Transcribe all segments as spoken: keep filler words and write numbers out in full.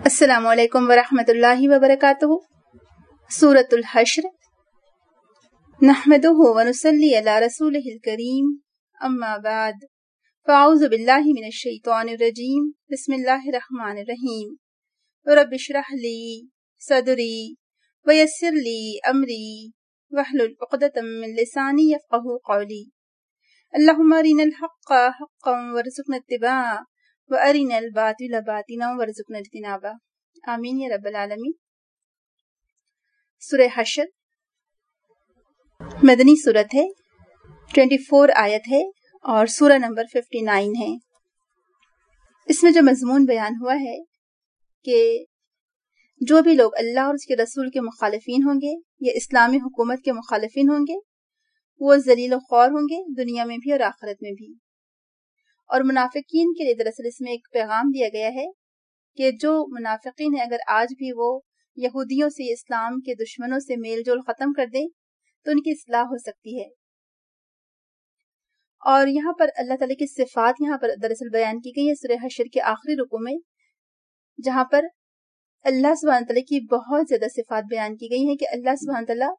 السلام علیکم ورحمۃ اللہ وبرکاتہ۔ سورۃ الحشر۔ نحمدہ ونصلی علی رسولہ الکریم، اما بعد، فاعوذ باللہ من الشیطان الرجیم، بسم اللہ الرحمن الرحیم۔ رب اشرح لی صدری ویسر لی امری واحلل عقدۃ من لسانی یفقہوا قولی۔ اللہم ارنا الحق حقا وارزقنا اتباعہ وَأَرِنَا الْبَاطِلَ بَاطِلًا وَارْزُقْنَا اجْتِنَابَهُ، آمین یا رب العالمین۔ سورہ حشر مدنی سورت ہے، چوبیس آیت ہے اور سورہ نمبر اناسی ہے۔ اس میں جو مضمون بیان ہوا ہے کہ جو بھی لوگ اللہ اور اس کے رسول کے مخالفین ہوں گے یا اسلامی حکومت کے مخالفین ہوں گے وہ ذلیل و خوار ہوں گے، دنیا میں بھی اور آخرت میں بھی۔ اور منافقین کے لیے دراصل اس میں ایک پیغام دیا گیا ہے کہ جو منافقین ہیں اگر آج بھی وہ یہودیوں سے، اسلام کے دشمنوں سے میل جول ختم کر دیں تو ان کی اصلاح ہو سکتی ہے۔ اور یہاں پر اللہ تعالیٰ کی صفات یہاں پر دراصل بیان کی گئی ہے سورہ حشر کے آخری رکوع میں، جہاں پر اللہ سبحانہ تعالیٰ کی بہت زیادہ صفات بیان کی گئی ہیں کہ اللہ سبحانہ تعالیٰ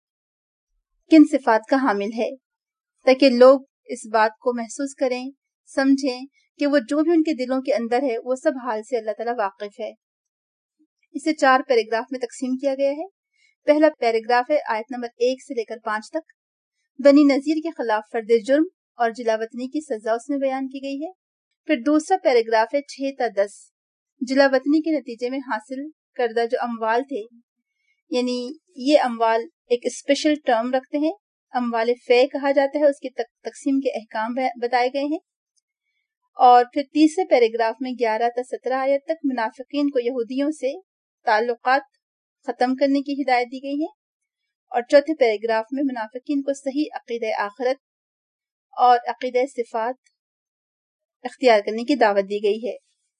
کن صفات کا حامل ہے، تاکہ لوگ اس بات کو محسوس کریں، سمجھیں کہ وہ جو بھی ان کے دلوں کے اندر ہے وہ سب حال سے اللہ تعالیٰ واقف ہے۔ اسے چار پیراگراف میں تقسیم کیا گیا ہے۔ پہلا پیراگراف ہے آیت نمبر ایک سے لے کر پانچ تک، بنی نذیر کے خلاف فرد جرم اور جلا وطنی کی سزا اس میں بیان کی گئی ہے۔ پھر دوسرا پیراگراف ہے چھ تا دس، جلا وطنی کے نتیجے میں حاصل کردہ جو اموال تھے، یعنی یہ اموال ایک اسپیشل ٹرم رکھتے ہیں، اموال فے کہا جاتا ہے، اس کی تقسیم کے احکام بتائے گئے ہیں۔ اور پھر تیسرے پیراگراف میں گیارہ تا سترہ آیت تک منافقین کو یہودیوں سے تعلقات ختم کرنے کی ہدایت دی گئی ہے۔ اور چوتھے پیراگراف میں منافقین کو صحیح عقیدہ آخرت اور عقیدہ صفات اختیار کرنے کی دعوت دی گئی ہے۔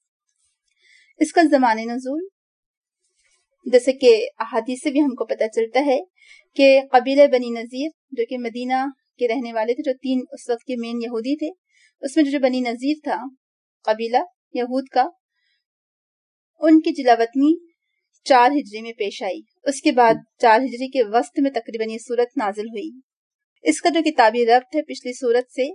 اس کا زمان نزول جیسے کہ احادیث سے بھی ہم کو پتہ چلتا ہے کہ قبیلہ بنی نذیر جو کہ مدینہ کے رہنے والے تھے، جو تین اس وقت کے مین یہودی تھے، اس میں جو بنی نذیر تھا قبیلہ یہود کا، ان کی جلا وطنی چار ہجری میں پیش آئی۔ اس کے بعد چار ہجری کے وسط میں تقریباً یہ سورت نازل ہوئی۔ اس کا جو کتابی ربط ہے پچھلی سورت سے،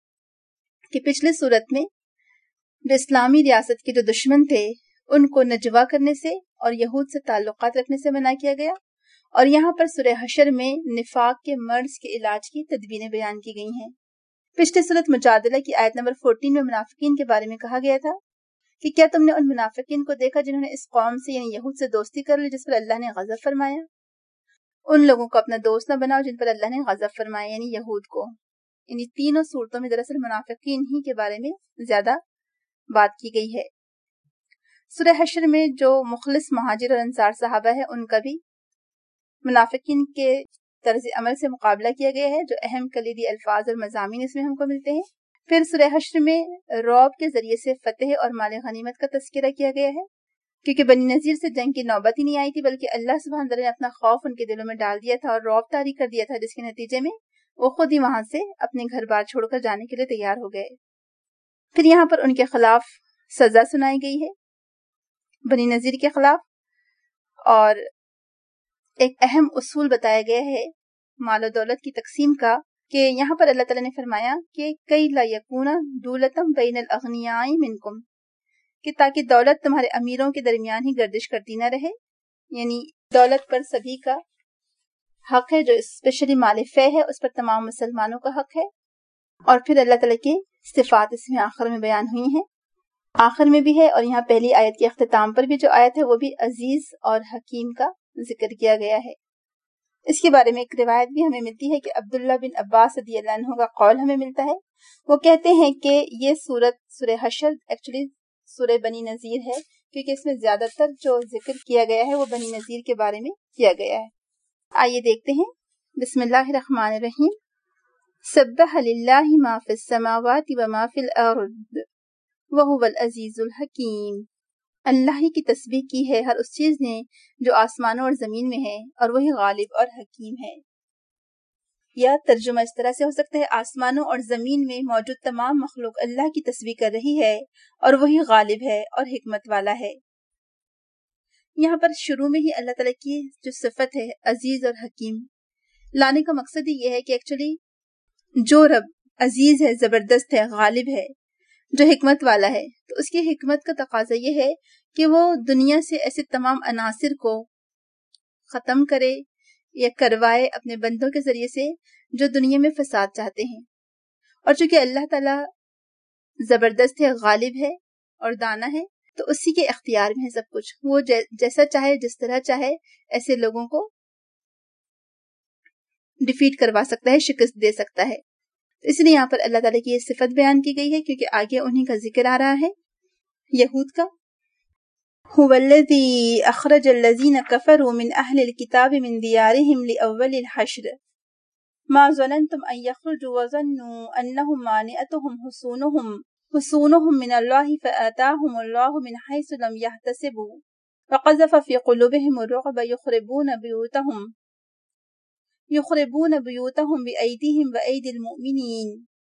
کہ پچھلی سورت میں جو اسلامی ریاست کے جو دشمن تھے ان کو نجوا کرنے سے اور یہود سے تعلقات رکھنے سے منع کیا گیا، اور یہاں پر سورہ حشر میں نفاق کے مرض کے علاج کی تدبیریں بیان کی گئی ہیں۔ پچھلی سورت مجادلہ کی آیت نمبر چودہ میں منافقین کے بارے میں کہا گیا تھا کہ کیا تم نے ان منافقین کو دیکھا جنہوں نے اس قوم سے یعنی یہود سے دوستی کر لی جس پر اللہ نے غضب فرمایا؟ ان لوگوں کو اپنا دوست نہ بناؤ جن پر اللہ نے غضب فرمایا، یعنی یہود کو۔ یعنی تینوں صورتوں میں دراصل منافقین ہی کے بارے میں زیادہ بات کی گئی ہے۔ سورہ حشر میں جو مخلص مہاجر اور انصار صحابہ ہے ان کا بھی منافقین کے طرز عمل سے مقابلہ کیا گیا ہے، جو اہم کلیدی الفاظ اور مضامین اس میں ہم کو ملتے ہیں۔ پھر سورہ حشر میں رعب کے ذریعے سے فتح اور مال غنیمت کا تذکرہ کیا گیا ہے، کیونکہ بنی نذیر سے جنگ کی نوبت ہی نہیں آئی تھی، بلکہ اللہ سبحانہ تعالیٰ نے اپنا خوف ان کے دلوں میں ڈال دیا تھا اور رعب طاری کر دیا تھا، جس کے نتیجے میں وہ خود ہی وہاں سے اپنے گھر بار چھوڑ کر جانے کے لیے تیار ہو گئے۔ پھر یہاں پر ان کے خلاف سزا سنائی گئی ہے، بنی نذیر کے خلاف، اور ایک اہم اصول بتایا گیا ہے مال و دولت کی تقسیم کا، کہ یہاں پر اللہ تعالیٰ نے فرمایا کہ کئی لا یکون دولتم بین الاغنیاء منکم، کہ تاکہ دولت تمہارے امیروں کے درمیان ہی گردش کرتی نہ رہے، یعنی دولت پر سبھی کا حق ہے، جو اسپیشلی مال فے ہے اس پر تمام مسلمانوں کا حق ہے۔ اور پھر اللہ تعالیٰ کی صفات اس میں آخر میں بیان ہوئی ہیں، آخر میں بھی ہے، اور یہاں پہلی آیت کے اختتام پر بھی جو آیت ہے وہ بھی عزیز اور حکیم کا ذکر کیا گیا ہے۔ اس کے بارے میں ایک روایت بھی ہمیں ملتی ہے کہ عبداللہ بن عباس رضی اللہ عنہ کا قول ہمیں ملتا ہے، وہ کہتے ہیں کہ یہ سورت سورہ حشر ایکچولی سورہ بنی نذیر ہے، کیونکہ اس میں زیادہ تر جو ذکر کیا گیا ہے وہ بنی نذیر کے بارے میں کیا گیا ہے۔ آئیے دیکھتے ہیں۔ بسم اللہ الرحمن الرحیم۔ سبح للہ ما فی السماوات وما فی الارض وہو العزیز الحکیم۔ اللہ ہی کی تسبیح کی ہے ہر اس چیز نے جو آسمانوں اور زمین میں ہے، اور وہی غالب اور حکیم ہے۔ یا ترجمہ اس طرح سے ہو سکتا ہے، آسمانوں اور زمین میں موجود تمام مخلوق اللہ کی تسبیح کر رہی ہے، اور وہی غالب ہے اور حکمت والا ہے۔ یہاں پر شروع میں ہی اللہ تعالیٰ کی جو صفت ہے عزیز اور حکیم لانے کا مقصد ہی یہ ہے کہ ایکچولی جو رب عزیز ہے، زبردست ہے، غالب ہے، جو حکمت والا ہے، تو اس کی حکمت کا تقاضا یہ ہے کہ وہ دنیا سے ایسے تمام عناصر کو ختم کرے یا کروائے اپنے بندوں کے ذریعے سے جو دنیا میں فساد چاہتے ہیں. اور چونکہ اللہ تعالیٰ زبردست ہے، غالب ہے اور دانا ہے، تو اسی کے اختیار میں ہے سب کچھ. وہ جیسا چاہے، جس طرح چاہے، ایسے لوگوں کو ڈیفیٹ کروا سکتا ہے، شکست دے سکتا ہے. اس لیے یہاں پر اللہ تعالیٰ کی یہ صفت بیان کی گئی ہے، کیونکہ آگے انہی کا ذکر آ رہا ہے، یہود کا. هو الذی اخرج الذین کفروا من اہل الکتاب من دیارہم لأول الحشر ما ظننتم ان یخرجوا وظنوا انہم مانعتہم حصونہم حصونہم من اللہ فآتاہم اللہ من حیث لم یحتسبوا وقذف فی قلوبہم الرعب یخربون بیوتہم یخربون بیوتہم بأیدیہم وأیدی المؤمنین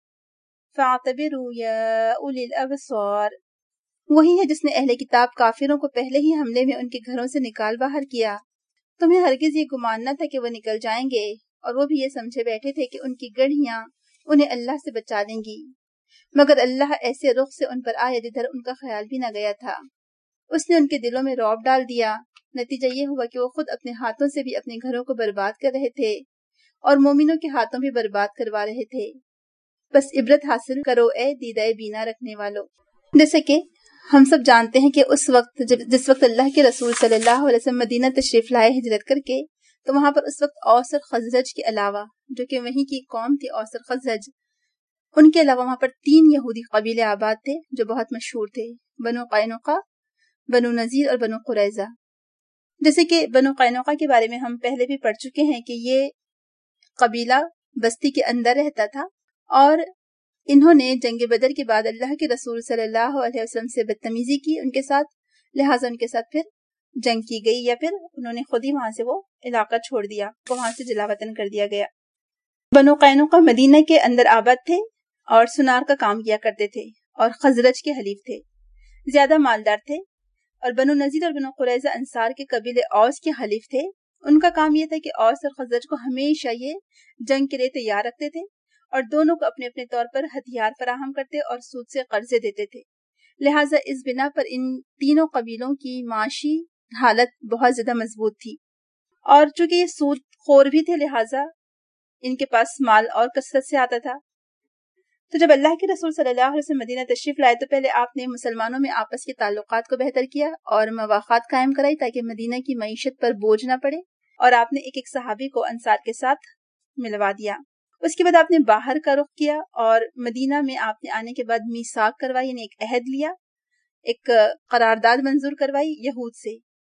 فاعتبروا یا اولی الابصار. وہی ہے جس نے اہل کتاب کافروں کو پہلے ہی حملے میں ان کے گھروں سے نکال باہر کیا. تمہیں ہرگز یہ گمان نہ تھا کہ وہ نکل جائیں گے، اور وہ بھی یہ سمجھے بیٹھے تھے کہ ان کی گڑھیاں انہیں اللہ سے بچا لیں گی، مگر اللہ ایسے رخ سے ان پر آیا جدھر ان کا خیال بھی نہ گیا تھا. اس نے ان کے دلوں میں رعب ڈال دیا. نتیجہ یہ ہوا کہ وہ خود اپنے ہاتھوں سے بھی اپنے گھروں کو برباد کر رہے تھے اور مومنوں کے ہاتھوں بھی برباد کروا رہے تھے. بس عبرت حاصل کرو اے دیدہ بینا رکھنے والو. جیسے کہ ہم سب جانتے ہیں کہ اس وقت جب جس وقت اللہ کے رسول صلی اللہ علیہ وسلم مدینہ تشریف لائے ہجرت کر کے، تو وہاں پر اس وقت اوس اور خزرج کے علاوہ، جو کہ وہیں کی قوم تھی اوس اور خزرج، ان کے علاوہ وہاں پر تین یہودی قبیلے آباد تھے جو بہت مشہور تھے، بنو قینقاع، بنو نذیر اور بنو قریظہ. جیسے کہ بنو قینقاع کے بارے میں ہم پہلے بھی پڑھ چکے ہیں کہ یہ قبیلہ بستی کے اندر رہتا تھا، اور انہوں نے جنگ بدر کے بعد اللہ کے رسول صلی اللہ علیہ وسلم سے بدتمیزی کی ان کے ساتھ، لہٰذا ان کے ساتھ پھر جنگ کی گئی، یا پھر انہوں نے خود ہی وہاں سے وہ علاقہ چھوڑ دیا، وہاں سے جلا وطن کر دیا گیا. بنو قینقاع مدینہ کے اندر آباد تھے اور سنار کا کام کیا کرتے تھے، اور خزرج کے حلیف تھے، زیادہ مالدار تھے. اور بنو نذیر اور بنو قریظہ انصار کے قبیلے اوس کے حلیف تھے. ان کا کام یہ تھا کہ اوس اور خزرج کو ہمیشہ یہ جنگ کے لیے تیار رکھتے تھے، اور دونوں کو اپنے اپنے طور پر ہتھیار فراہم کرتے اور سود سے قرضے دیتے تھے. لہٰذا اس بنا پر ان تینوں قبیلوں کی معاشی حالت بہت زیادہ مضبوط تھی، اور چونکہ یہ سود خور بھی تھے لہٰذا ان کے پاس مال اور کثرت سے آتا تھا. تو جب اللہ کے رسول صلی اللہ علیہ وسلم مدینہ تشریف لائے تو پہلے آپ نے مسلمانوں میں آپس کے تعلقات کو بہتر کیا اور مواخات قائم کرائی تاکہ مدینہ کی معیشت پر بوجھ نہ پڑے، اور آپ نے ایک ایک صحابی کو انصار کے ساتھ ملوا دیا. اس کے بعد آپ نے باہر کا رخ کیا اور مدینہ میں آپ نے آنے کے بعد میثاق کروائی، یعنی ایک عہد لیا، ایک قرارداد منظور کروائی یہود سے.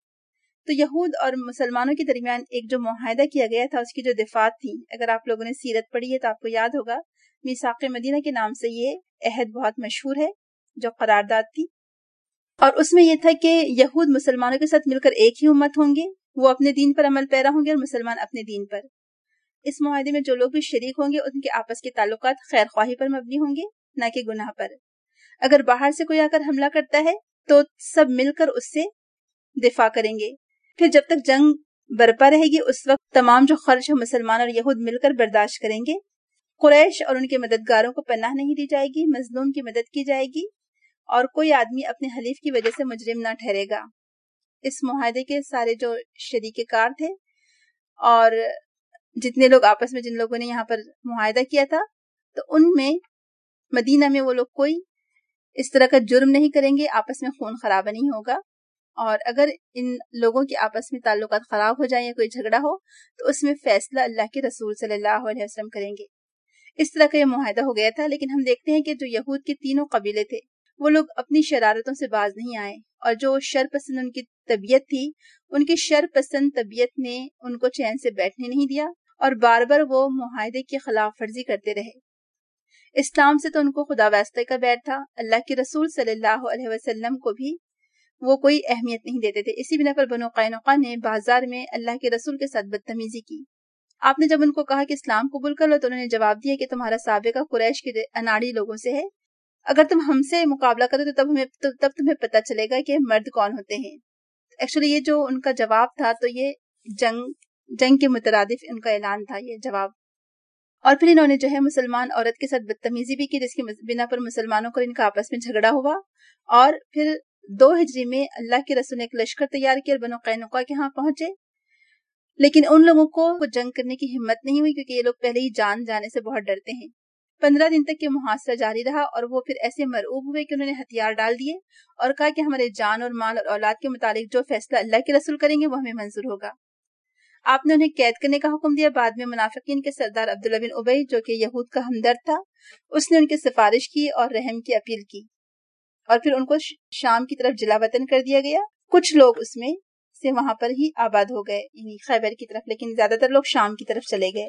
تو یہود اور مسلمانوں کے درمیان ایک جو معاہدہ کیا گیا تھا اس کی جو دفعات تھی، اگر آپ لوگوں نے سیرت پڑھی ہے تو آپ کو یاد ہوگا میثاق مدینہ کے نام سے یہ عہد بہت مشہور ہے، جو قرارداد تھی. اور اس میں یہ تھا کہ یہود مسلمانوں کے ساتھ مل کر ایک ہی امت ہوں گے، وہ اپنے دین پر عمل پیرا ہوں گے اور مسلمان اپنے دین پر. اس معاہدے میں جو لوگ بھی شریک ہوں گے ان کے آپس کے تعلقات خیر خواہی پر مبنی ہوں گے، نہ کہ گناہ پر. اگر باہر سے کوئی آ کر حملہ کرتا ہے تو سب مل کر اس سے دفاع کریں گے. پھر جب تک جنگ برپا رہے گی اس وقت تمام جو خرچ مسلمان اور یہود مل کر برداشت کریں گے. قریش اور ان کے مددگاروں کو پناہ نہیں دی جائے گی، مظلوم کی مدد کی جائے گی، اور کوئی آدمی اپنے حلیف کی وجہ سے مجرم نہ ٹھہرے گا. اس معاہدے کے سارے جو شریک کار تھے اور جتنے لوگ آپس میں جن لوگوں نے یہاں پر معاہدہ کیا تھا، تو ان میں مدینہ میں وہ لوگ کوئی اس طرح کا جرم نہیں کریں گے، آپس میں خون خرابہ نہیں ہوگا. اور اگر ان لوگوں کے آپس میں تعلقات خراب ہو جائیں یا کوئی جھگڑا ہو تو اس میں فیصلہ اللہ کے رسول صلی اللہ علیہ وسلم کریں گے. اس طرح کا یہ معاہدہ ہو گیا تھا. لیکن ہم دیکھتے ہیں کہ جو یہود کے تینوں قبیلے تھے وہ لوگ اپنی شرارتوں سے باز نہیں آئے، اور جو شر پسند ان کی طبیعت تھی، ان کی شر پسند طبیعت نے ان کو چین سے بیٹھنے نہیں دیا، اور بار بار وہ معاہدے کی خلاف ورزی کرتے رہے. اسلام سے تو ان کو خدا واسطے کا بیٹ تھا، اللہ کے رسول صلی اللہ علیہ وسلم کو بھی وہ کوئی اہمیت نہیں دیتے تھے. اسی بنا پر بنو قینقاع نے بازار میں اللہ کے رسول کے ساتھ بدتمیزی کی. آپ نے جب ان کو کہا کہ اسلام قبول کر لو تو انہوں نے جواب دیا کہ تمہارا سابقہ قریش کے اناڑی لوگوں سے ہے، اگر تم ہم سے مقابلہ کرو تو تب ہمیں تب تمہیں پتہ چلے گا کہ مرد کون ہوتے ہیں. ایکچولی یہ جو ان کا جواب تھا تو یہ جنگ جنگ کے مترادف ان کا اعلان تھا یہ جواب. اور پھر انہوں نے جو ہے مسلمان عورت کے ساتھ بدتمیزی بھی کی جس کی بنا پر مسلمانوں کو ان کا آپس میں جھگڑا ہوا. اور پھر دو ہجری میں اللہ کے رسول نے ایک لشکر تیار کیا اور بنو قینقاع کے ہاں پہنچے، لیکن ان لوگوں کو جنگ کرنے کی ہمت نہیں ہوئی کیونکہ یہ لوگ پہلے ہی جان جانے سے بہت ڈرتے ہیں. پندرہ دن تک یہ محاصرہ جاری رہا اور وہ پھر ایسے مرعوب ہوئے کہ انہوں نے ہتھیار ڈال دیے اور کہا کہ ہمارے جان اور مال اور اولاد کے متعلق جو فیصلہ اللہ کے رسول کریں گے وہ ہمیں منظور ہوگا. آپ نے انہیں قید کرنے کا حکم دیا. بعد میں منافقین کے سردار عبداللہ بن ابی جو کہ یہود کا ہمدرد تھا، اس نے ان کی سفارش کی اور رحم کی اپیل کی اور پھر ان کو شام کی طرف جلا وطن کر دیا گیا. کچھ لوگ اس میں سے وہاں پر ہی آباد ہو گئے یعنی خیبر کی طرف، لیکن زیادہ تر لوگ شام کی طرف چلے گئے.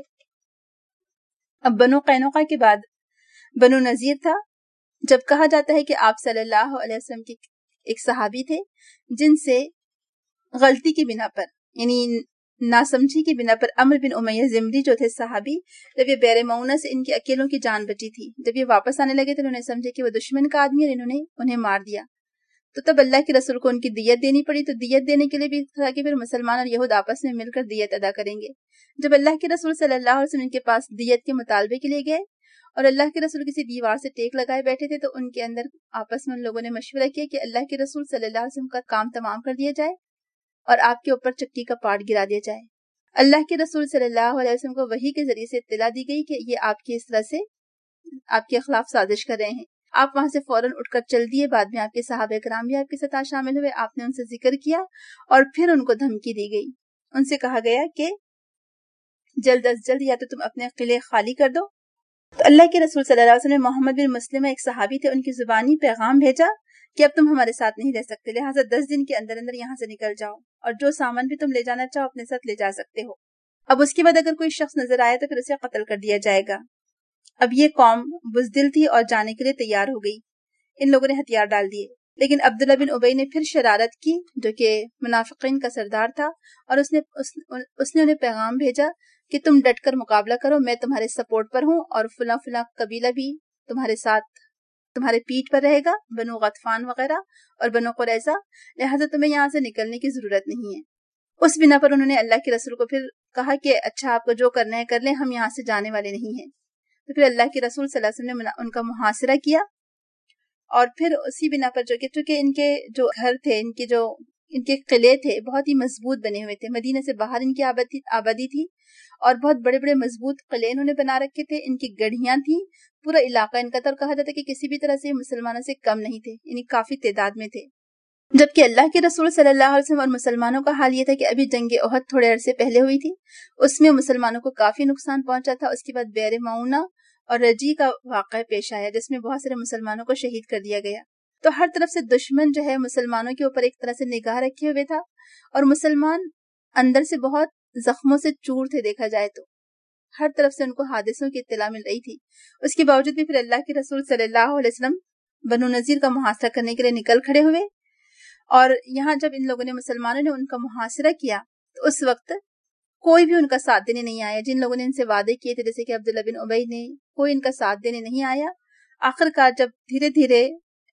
اب بنو قینقاع کے بعد بنو نذیر تھا. جب کہا جاتا ہے کہ آپ صلی اللہ علیہ وسلم کے ایک صحابی تھے جن سے غلطی کی بنا پر یعنی ناسمجھی کی بنا پر عمرو بن امیہ زمری جو تھے صحابی، جب یہ بیر معونہ سے ان کی اکیلوں کی جان بچی تھی، جب یہ واپس آنے لگے تو انہوں نے سمجھے کہ وہ دشمن کا آدمی اور انہوں نے انہیں مار دیا. تو تب اللہ کے رسول کو ان کی دیت دینی پڑی. تو دیت دینے کے لیے بھی تھا کہ پھر مسلمان اور یہود آپس میں مل کر دیت ادا کریں گے. جب اللہ کے رسول صلی اللہ علیہ وسلم کے پاس دیت کے مطالبے کے لیے گئے اور اللہ کے رسول کسی دیوار سے ٹیک لگائے بیٹھے تھے تو ان کے اندر آپس میں ان لوگوں نے مشورہ کیا کہ اللہ کے رسول صلی اللہ علیہ وسلم کا کام تمام کر دیا جائے اور آپ کے اوپر چکی کا پاٹ گرا دیا جائے. اللہ کے رسول صلی اللہ علیہ وسلم کو وحی کے ذریعے سے اطلاع دی گئی کہ یہ آپ کی اس طرح سے آپ کے خلاف سازش کر رہے ہیں. آپ وہاں سے فوراً اٹھ کر چل دیے. بعد میں آپ کے صحابہ کرام بھی آپ کے ساتھ شامل ہوئے. آپ نے ان سے ذکر کیا اور پھر ان کو دھمکی دی گئی. ان سے کہا گیا کہ جلد از جلد یا تو تم اپنے قلعے خالی کر دو. تو اللہ کے رسول صلی اللہ علیہ وسلم نے محمد بن مسلمہ ایک صحابی تھے، ان کی زبانی پیغام بھیجا کہ اب تم ہمارے ساتھ نہیں رہ سکتے، لہٰذا دس دن کے اندر اندر یہاں سے نکل جاؤ اور جو سامان بھی تم لے جانا چاہو اپنے ساتھ لے جا سکتے ہو. اب اس کے بعد اگر کوئی شخص نظر آئے تو پھر اسے قتل کر دیا جائے گا. اب یہ قوم بزدل تھی اور جانے کے لیے تیار ہو گئی. ان لوگوں نے ہتھیار ڈال دیے، لیکن عبداللہ بن ابی نے پھر شرارت کی جو کہ منافقین کا سردار تھا، اور اس نے اس, اس نے انہیں پیغام بھیجا کہ تم ڈٹ کر مقابلہ کرو، میں تمہارے سپورٹ پر ہوں اور فلاں فلاں قبیلہ بھی تمہارے ساتھ تمہارے پیٹ پر رہے گا، بنو غطفان وغیرہ اور بنو قریظہ، لہٰذا تمہیں یہاں سے نکلنے کی ضرورت نہیں ہے. اس بنا پر انہوں نے اللہ کے رسول کو پھر کہا کہ اچھا آپ کو جو کرنا ہے کر لیں، ہم یہاں سے جانے والے نہیں ہیں. تو پھر اللہ کے رسول صلی اللہ علیہ وسلم نے ان کا محاصرہ کیا اور پھر اسی بنا پر جو کہ چونکہ ان کے جو گھر تھے، ان کے جو ان کے قلعے تھے بہت ہی مضبوط بنے ہوئے تھے، مدینہ سے باہر ان کی آبادی تھی اور بہت بڑے بڑے مضبوط قلعے انہوں نے بنا رکھے تھے. ان کی گڑھیاں تھیں، پورا علاقہ ان کا تھا اور کہا جاتا ہے کہ کسی بھی طرح سے مسلمانوں سے کم نہیں تھے، یعنی کافی تعداد میں تھے. جبکہ اللہ کے رسول صلی اللہ علیہ وسلم اور مسلمانوں کا حال یہ تھا کہ ابھی جنگ احد تھوڑے عرصے پہلے ہوئی تھی، اس میں مسلمانوں کو کافی نقصان پہنچا تھا. اس کے بعد بیر معونہ اور رجی کا واقعہ پیش آیا جس میں بہت سارے مسلمانوں کو شہید کر دیا گیا. تو ہر طرف سے دشمن جو ہے مسلمانوں کے اوپر ایک طرح سے نگاہ رکھے ہوئے تھا اور مسلمان اندر سے بہت زخموں سے چور تھے. دیکھا جائے تو ہر طرف سے ان کو حادثوں کی اطلاع مل رہی تھی. اس کے باوجود بھی پھر اللہ کے رسول صلی اللہ علیہ وسلم بنو نذیر کا محاصرہ کرنے کے لیے نکل کھڑے ہوئے. اور یہاں جب ان لوگوں نے مسلمانوں نے ان کا محاصرہ کیا تو اس وقت کوئی بھی ان کا ساتھ دینے نہیں آیا. جن لوگوں نے ان سے وعدے کیے تھے جیسے کہ عبداللہ بن ابی نے، کوئی ان کا ساتھ دینے نہیں آیا. آخر کار جب دھیرے دھیرے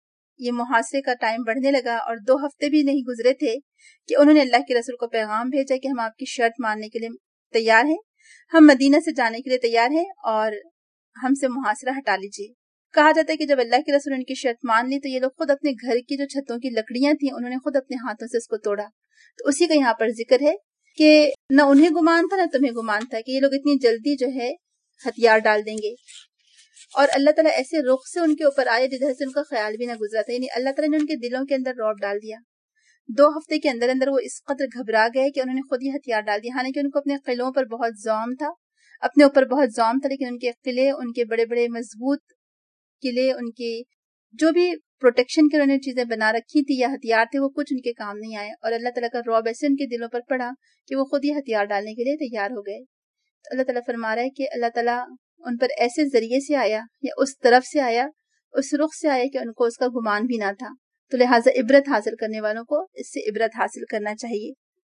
یہ محاصرے کا ٹائم بڑھنے لگا اور دو ہفتے بھی نہیں گزرے تھے کہ انہوں نے اللہ کے رسول کو پیغام بھیجا کہ ہم آپ کی شرط ماننے کے لیے تیار ہیں، ہم مدینہ سے جانے کے لیے تیار ہیں اور ہم سے محاصرہ ہٹا لیجیے. کہا جاتا ہے کہ جب اللہ کے رسول نے ان کی شرط مان لی تو یہ لوگ خود اپنے گھر کی جو چھتوں کی لکڑیاں تھیں انہوں نے خود اپنے ہاتھوں سے اس کو توڑا. تو اسی کا یہاں پر ذکر ہے کہ نہ انہیں گمان تھا نہ تمہیں گمان تھا کہ یہ لوگ اتنی جلدی جو ہے ہتھیار ڈال دیں گے. اور اللہ تعالیٰ ایسے رخ سے ان کے اوپر آئے جدھر سے ان کا خیال بھی نہ گزرا تھا، یعنی اللہ تعالیٰ نے ان کے دلوں کے اندر رعب ڈال دیا. دو ہفتے کے اندر اندر وہ اس قدر گھبرا گئے کہ انہوں نے خود ہی ہتھیار ڈال دیا. حالانکہ ان کو اپنے قلعوں پر بہت زوم تھا، اپنے اوپر بہت زوم تھا، لیکن ان کے قلعے، ان کے بڑے بڑے مضبوط قلعے، ان کی جو بھی پروٹیکشن کے انہوں نے چیزیں بنا رکھی تھی یا ہتھیار تھے وہ کچھ ان کے کام نہیں آئے. اور اللہ تعالیٰ کا رعب ایسے ان کے دلوں پر پڑا کہ وہ خود ہی ہتھیار ڈالنے کے لیے تیار ہو گئے. تو اللہ تعالیٰ فرما رہا ہے کہ اللہ تعالیٰ ان پر ایسے ذریعے سے آیا یا اس طرف سے آیا، اس رخ سے آیا کہ ان کو اس کا گمان بھی نہ تھا. تو لہٰذا عبرت حاصل کرنے والوں کو اس سے عبرت حاصل کرنا چاہیے.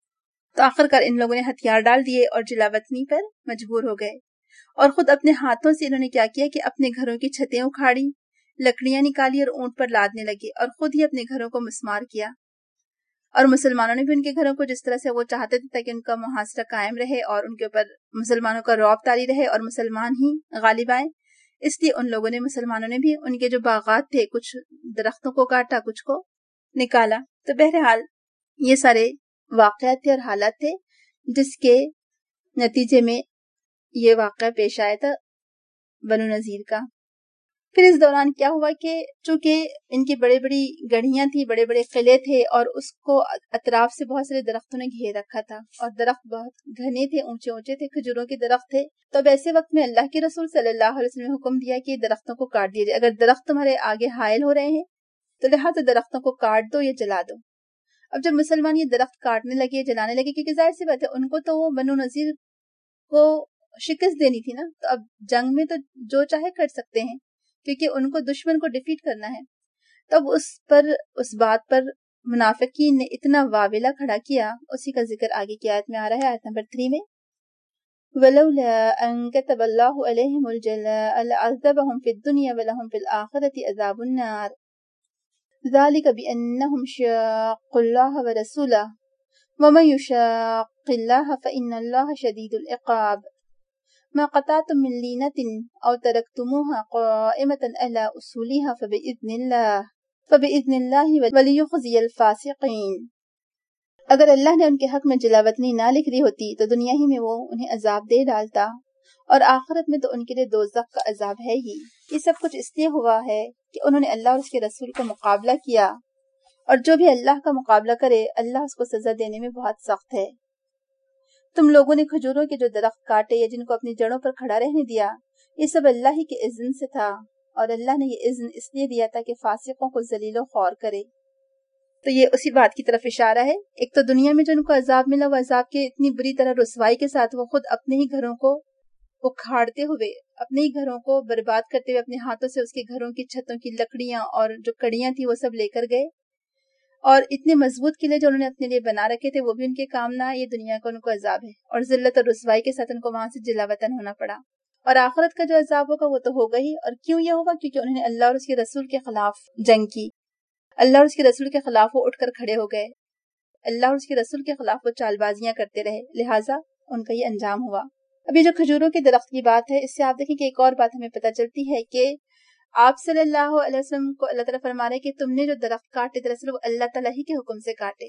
تو آخر کار ان لوگوں نے ہتھیار ڈال دیے اور جلا وطنی پر مجبور ہو گئے. اور خود اپنے ہاتھوں سے انہوں نے کیا کیا کہ اپنے گھروں کی چھتیں اکھاڑی، لکڑیاں نکالی اور اونٹ پر لادنے لگے اور خود ہی اپنے گھروں کو مسمار کیا. اور مسلمانوں نے بھی ان کے گھروں کو جس طرح سے وہ چاہتے تھے تاکہ ان کا محاصرہ قائم رہے اور ان کے اوپر مسلمانوں کا رعب طاری رہے اور مسلمان ہی غالب آئے، اس لیے ان لوگوں نے مسلمانوں نے بھی ان کے جو باغات تھے کچھ درختوں کو کاٹا، کچھ کو نکالا۔ تو بہرحال یہ سارے واقعات تھے اور حالات تھے جس کے نتیجے میں یہ واقعہ پیش آیا تھا بنو نذیر کا۔ پھر اس دوران کیا ہوا کہ چونکہ ان کی بڑی بڑی گڑھیاں تھیں، بڑے بڑے قلعے تھے اور اس کو اطراف سے بہت سارے درختوں نے گھیر رکھا تھا اور درخت بہت گھنے تھے، اونچے اونچے تھے، کھجوروں کے درخت تھے۔ تو اب ایسے وقت میں اللہ کے رسول صلی اللہ علیہ وسلم نے حکم دیا کہ درختوں کو کاٹ دیا جائے۔ اگر درخت تمہارے آگے حائل ہو رہے ہیں تو لہٰذا درختوں کو کاٹ دو یا جلا دو۔ اب جب مسلمان یہ درخت کاٹنے لگے، جلانے لگے، کیونکہ ظاہر سی بات ہے ان کو تو وہ بنو نذیر کو شکست دینی تھی نا، تو اب جنگ میں تو جو چاہے کر سکتے ہیں کیونکہ ان کو دشمن کو ڈیفیٹ کرنا ہے۔ تب اس پر اس بات پر منافقین نے اتنا واویلا کھڑا کیا، اسی کا ذکر آگے کی آیت میں آ رہا ہے، آیت نمبر تھری میں، وَلَوْلَا أَن كَتَبَ اللَّهُ عَلَيْهِمُ الْجَلَاءَ لَعَذَّبَهُمْ فِي الدُّنْيَا وَلَهُمْ فِي الْآخِرَةِ عَذَابُ النَّارِ ذَلِكَ بِأَنَّهُمْ شَاقُّوا اللَّهَ وَرَسُولَهُ وَمَن يُشَاقِّ اللَّهَ فَإِنَّ اللَّهَ شَدِيدُ الْعِقَابِ ما قطعتم من لينة أو تركتموها قائمة على أصولها فبإذن الله فبإذن الله وليخزي الفاسقين۔ اگر اللہ نے ان کے حق میں جلاوطنی نہ لکھ دی ہوتی تو دنیا ہی میں وہ انہیں عذاب دے ڈالتا اور آخرت میں تو ان کے لیے دوزخ کا عذاب ہے ہی۔ یہ سب کچھ اس لیے ہوا ہے کہ انہوں نے اللہ اور اس کے رسول کا مقابلہ کیا، اور جو بھی اللہ کا مقابلہ کرے اللہ اس کو سزا دینے میں بہت سخت ہے۔ تم لوگوں نے کھجوروں کے جو درخت کاٹے یا جن کو اپنی جڑوں پر کھڑا رہنے دیا، یہ سب اللہ ہی کے اذن سے تھا، اور اللہ نے یہ اذن اس لیے دیا تھا کہ فاسقوں کو ذلیل و خوار کرے۔ تو یہ اسی بات کی طرف اشارہ ہے، ایک تو دنیا میں جو ان کو عذاب ملا وہ عذاب کے اتنی بری طرح رسوائی کے ساتھ وہ خود اپنے ہی گھروں کو اکھاڑتے ہوئے، اپنے ہی گھروں کو برباد کرتے ہوئے اپنے ہاتھوں سے اس کے گھروں کی چھتوں کی لکڑیاں اور جو کڑیاں تھیں وہ سب لے کر گئے، اور اتنے مضبوط قلعے جو انہوں نے اپنے لیے بنا رکھے تھے وہ بھی ان کے کام نہ آئے۔ یہ دنیا کا ان کو عذاب ہے، اور ذلت اور رسوائی کے ساتھ ان کو وہاں سے جلا وطن ہونا پڑا، اور آخرت کا جو عذاب ہوگا وہ تو ہوگا ہی۔ اور کیوں یہ ہوگا؟ کیونکہ انہوں نے اللہ اور اس کے رسول کے خلاف جنگ کی، اللہ اور اس کے رسول کے خلاف وہ اٹھ کر کھڑے ہو گئے، اللہ اور اس کے رسول کے خلاف وہ چال بازیاں کرتے رہے، لہٰذا ان کا یہ انجام ہوا۔ اب یہ جو کھجوروں کے درخت کی بات ہے، اس سے آپ دیکھیں کہ ایک اور بات ہمیں پتہ چلتی ہے کہ آپ صلی اللہ علیہ وسلم کو اللہ تعالیٰ فرما رہے کہ تم نے جو درخت کاٹے دراصل وہ اللہ تعالیٰ ہی کے حکم سے کاٹے،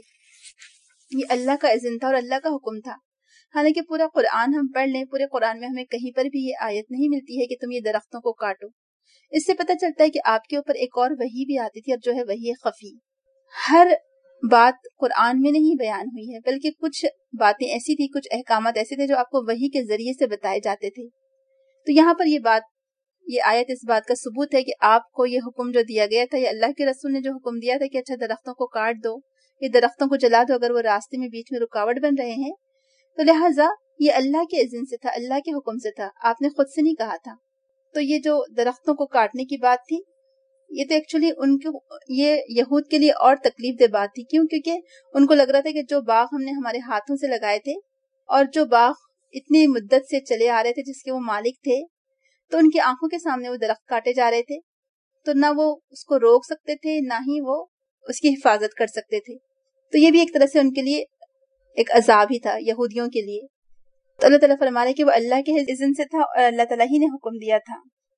یہ اللہ کا اذن تھا اور اللہ کا حکم تھا۔ حالانکہ پورا قرآن ہم پڑھ لیں، پورے قرآن میں ہمیں کہیں پر بھی یہ آیت نہیں ملتی ہے کہ تم یہ درختوں کو کاٹو۔ اس سے پتہ چلتا ہے کہ آپ کے اوپر ایک اور وحی بھی آتی تھی، اور جو ہے وحی خفی۔ ہر بات قرآن میں نہیں بیان ہوئی ہے، بلکہ کچھ باتیں ایسی تھی، کچھ احکامات ایسے تھے جو آپ کو وحی کے ذریعے سے بتائے جاتے تھے۔ تو یہاں پر یہ بات، یہ آیت اس بات کا ثبوت ہے کہ آپ کو یہ حکم جو دیا گیا تھا، یا اللہ کے رسول نے جو حکم دیا تھا کہ اچھا درختوں کو کاٹ دو، یہ درختوں کو جلا دو اگر وہ راستے میں بیچ میں رکاوٹ بن رہے ہیں، تو لہٰذا یہ اللہ کے اذن سے تھا، اللہ کے حکم سے تھا، آپ نے خود سے نہیں کہا تھا۔ تو یہ جو درختوں کو کاٹنے کی بات تھی، یہ تو ایکچولی ان کو، یہ یہود کے لیے اور تکلیف دہ بات تھی۔ کیوں؟ کیونکہ ان کو لگ رہا تھا کہ جو باغ ہم نے ہمارے ہاتھوں سے لگائے تھے اور جو باغ اتنی مدت سے چلے آ رہے تھے، جس کے وہ مالک تھے، تو ان کی آنکھوں کے سامنے وہ درخت کاٹے جا رہے تھے، تو نہ وہ اس کو روک سکتے تھے، نہ ہی وہ اس کی حفاظت کر سکتے تھے۔ تو یہ بھی ایک طرح سے ان کے لیے ایک عذاب ہی تھا، یہودیوں کے لیے۔ تو اللہ تعالیٰ فرما رہے کہ وہ اللہ کے اذن سے تھا اور اللہ تعالیٰ ہی نے حکم دیا تھا۔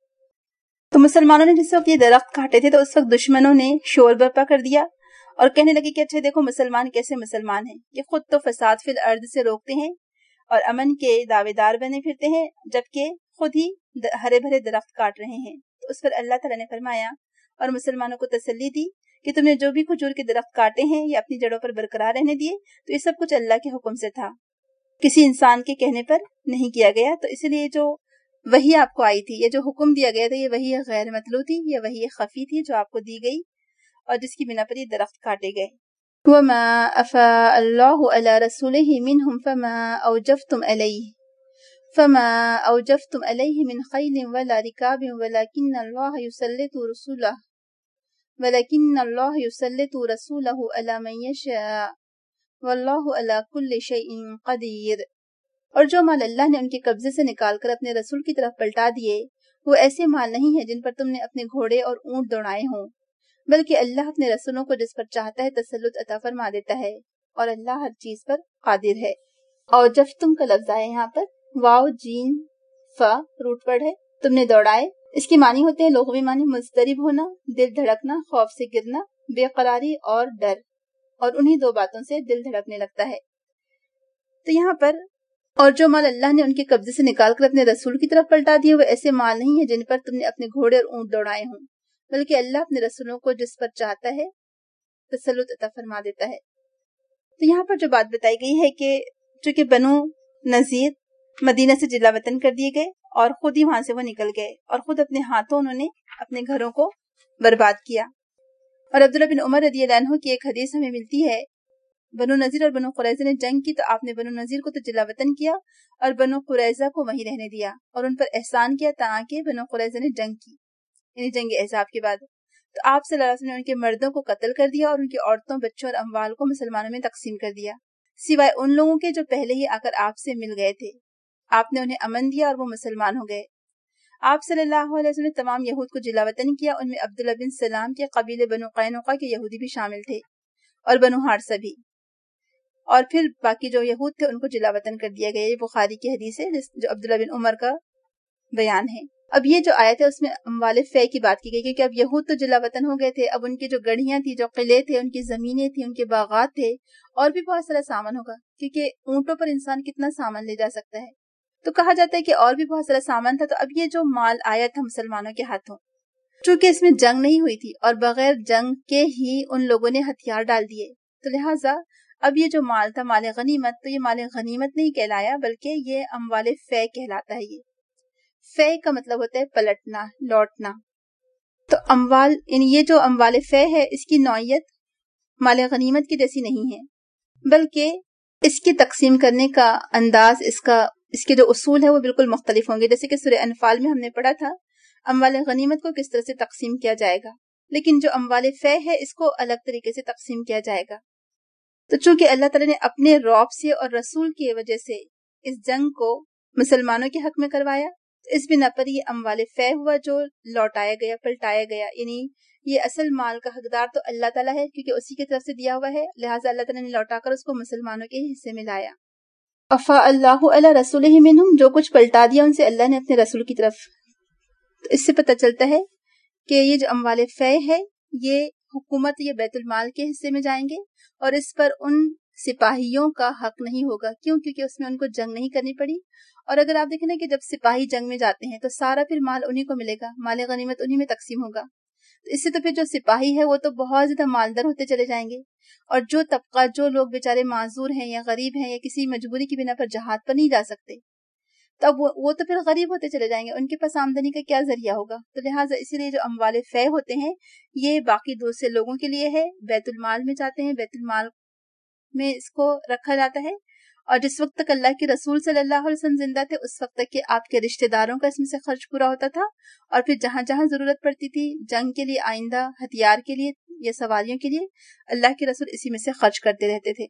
تو مسلمانوں نے جس وقت یہ درخت کاٹے تھے تو اس وقت دشمنوں نے شور برپا کر دیا اور کہنے لگے کہ اچھا دیکھو مسلمان کیسے مسلمان ہیں، یہ خود تو فساد فی الارض سے روکتے ہیں اور امن کے دعوے دار بنے پھرتے ہیں، جبکہ خود ہی ہرے بھرے درخت کاٹ رہے ہیں۔ تو اس پر اللہ تعالیٰ نے فرمایا اور مسلمانوں کو تسلی دی کہ تم نے جو بھی کھجور کے درخت کاٹے ہیں یا اپنی جڑوں پر برقرار رہنے دیے، تو یہ سب کچھ اللہ کے حکم سے تھا، کسی انسان کے کہنے پر نہیں کیا گیا۔ تو اس لیے جو وحی آپ کو آئی تھی، یہ جو حکم دیا گیا تھا، یہ وحی غیر مطلوع تھی، یہ وحی خفی تھی جو آپ کو دی گئی اور جس کی بنا پر یہ درخت کاٹے گئے۔ وما افاء اللہ علی رسولہ منہم فما اوجفتم علیہ فما اوجفتم علیہ من خیل ولا رکاب ولکن اللہ یسلط رسولہ ولکن اللہ یسلط رسولہ علی من یشاء واللہ علی کل شیء قدیر۔ اور جو مال اللہ نے ان کے قبضے سے نکال کر اپنے رسول کی طرف پلٹا دیے، وہ ایسے مال نہیں ہیں جن پر تم نے اپنے گھوڑے اور اونٹ دوڑائے ہوں، بلکہ اللہ اپنے رسولوں کو جس پر چاہتا ہے تسلط عطا فرما دیتا ہے، اور اللہ ہر چیز پر قادر ہے۔ اور جب تم کا لفظ آئے یہاں پر واو جین فا روٹ پڑ ہے، تم نے دوڑائے، اس کی معنی ہوتے ہیں لغوی معنی مضطرب ہونا، دل دھڑکنا، خوف سے گرنا، بے قراری اور ڈر، اور انہی دو باتوں سے دل دھڑکنے لگتا ہے۔ تو یہاں پر اور جو مال اللہ نے ان کے قبضے سے نکال کر اپنے رسول کی طرف پلٹا دیے وہ ایسے مال نہیں ہیں جن پر تم نے اپنے گھوڑے اور اونٹ دوڑائے ہوں، بلکہ اللہ اپنے رسولوں کو جس پر چاہتا ہے تسلط عطا فرما دیتا ہے۔ تو یہاں پر جو بات بتائی گئی ہے کہ چونکہ بنو نذیر مدینہ سے جلا وطن کر دیے گئے اور خود ہی وہاں سے وہ نکل گئے اور خود اپنے ہاتھوں انہوں نے اپنے گھروں کو برباد کیا۔ اور عبداللہ بن عمر رضی اللہ عنہ کی ایک حدیث ہمیں ملتی ہے، بنو نذیر اور بنو قریظہ نے جنگ کی تو آپ نے بنو نذیر کو تو جلا وطن کیا اور بنو قریظہ کو وہیں رہنے دیا اور ان پر احسان کیا تاکہ بنو قریظہ نے جنگ کی، یعنی جنگ احزاب کے بعد تو آپ صلی اللہ علیہ وسلم نے ان کے مردوں کو قتل کر دیا اور ان کی عورتوں، بچوں اور اموال کو مسلمانوں میں تقسیم کر دیا، سوائے ان لوگوں کے جو پہلے ہی آ کر آپ سے مل گئے تھے۔ آپ نے انہیں امن دیا اور وہ مسلمان ہو گئے۔ آپ صلی اللہ علیہ وسلم نے تمام یہود کو جلا وطن کیا، ان میں عبداللہ بن سلام کے قبیلے بنو قینقاع کے یہودی بھی شامل تھے اور بنو حارثہ بھی، اور پھر باقی جو یہود تھے ان کو جلا وطن کر دیا گیا۔ یہ بخاری کی حدیث ہے جو عبداللہ بن عمر کا بیان ہے۔ اب یہ جو آیت ہے اس میں اموال فے کی بات کی گئی کیونکہ اب یہود تو جلا وطن ہو گئے تھے، اب ان کی جو گڑھیاں تھی، جو قلعے تھے، ان کی زمینیں تھیں، ان کے باغات تھے، اور بھی بہت سارا سامان ہوگا کیونکہ اونٹوں پر انسان کتنا سامان لے جا سکتا ہے، تو کہا جاتا ہے کہ اور بھی بہت سارا سامان تھا۔ تو اب یہ جو مال آیا تھا مسلمانوں کے ہاتھوں، چونکہ اس میں جنگ نہیں ہوئی تھی اور بغیر جنگ کے ہی ان لوگوں نے ہتھیار ڈال دیے، تو لہٰذا اب یہ جو مال تھا مال غنیمت، تو یہ مال غنیمت نہیں کہلایا بلکہ یہ اموال فے کہلاتا ہے۔ یہ فے کا مطلب ہوتا ہے پلٹنا، لوٹنا۔ تو اموال یعنی یہ جو اموال فے ہے اس کی نوعیت مال غنیمت کی جیسی نہیں ہے، بلکہ اس کی تقسیم کرنے کا انداز، اس کا اس کے جو اصول ہے وہ بالکل مختلف ہوں گے۔ جیسے کہ سورہ انفال میں ہم نے پڑھا تھا اموال غنیمت کو کس طرح سے تقسیم کیا جائے گا، لیکن جو اموال فے ہے اس کو الگ طریقے سے تقسیم کیا جائے گا۔ تو چونکہ اللہ تعالیٰ نے اپنے رعب سے اور رسول کی وجہ سے اس جنگ کو مسلمانوں کے حق میں کروایا، تو اس بنا پر یہ اموال فے ہوا جو لوٹایا گیا، پلٹایا گیا، یعنی یہ اصل مال کا حقدار تو اللہ تعالیٰ ہے کیونکہ اسی کی طرف سے دیا ہوا ہے، لہٰذا اللہ تعالیٰ نے لوٹا کر اس کو مسلمانوں کے حصے میں لایا۔ افا اللہ علی رسولہ منہم، جو کچھ پلٹا دیا ان سے اللہ نے اپنے رسول کی طرف۔ تو اس سے پتہ چلتا ہے کہ یہ جو اموال فے ہے یہ حکومت یا بیت المال کے حصے میں جائیں گے اور اس پر ان سپاہیوں کا حق نہیں ہوگا۔ کیوں؟ کیونکہ اس میں ان کو جنگ نہیں کرنی پڑی، اور اگر آپ دیکھیں نا کہ جب سپاہی جنگ میں جاتے ہیں تو سارا پھر مال انہی کو ملے گا، مال غنیمت انہی میں تقسیم ہوگا، تو اس سے تو پھر جو سپاہی ہے وہ تو بہت زیادہ مالدار ہوتے چلے جائیں گے، اور جو طبقہ جو لوگ بیچارے معذور ہیں یا غریب ہیں یا کسی مجبوری کی بنا پر جہاد پر نہیں جا سکتے، تب وہ, وہ تو پھر غریب ہوتے چلے جائیں گے، ان کے پاس آمدنی کا کیا ذریعہ ہوگا۔ تو لہٰذا اسی لیے جو اموال فے ہوتے ہیں یہ باقی دوسرے لوگوں کے لیے ہے، بیت المال میں جاتے ہیں، بیت المال میں اس کو رکھا جاتا ہے، اور جس وقت تک اللہ کے رسول صلی اللہ علیہ وسلم زندہ تھے اس وقت تک کہ آپ کے رشتہ داروں کا اس میں سے خرچ پورا ہوتا تھا، اور پھر جہاں جہاں ضرورت پڑتی تھی جنگ کے لیے، آئندہ ہتھیار کے لیے یا سواریوں کے لیے، اللہ کے رسول اسی میں سے خرچ کرتے رہتے تھے۔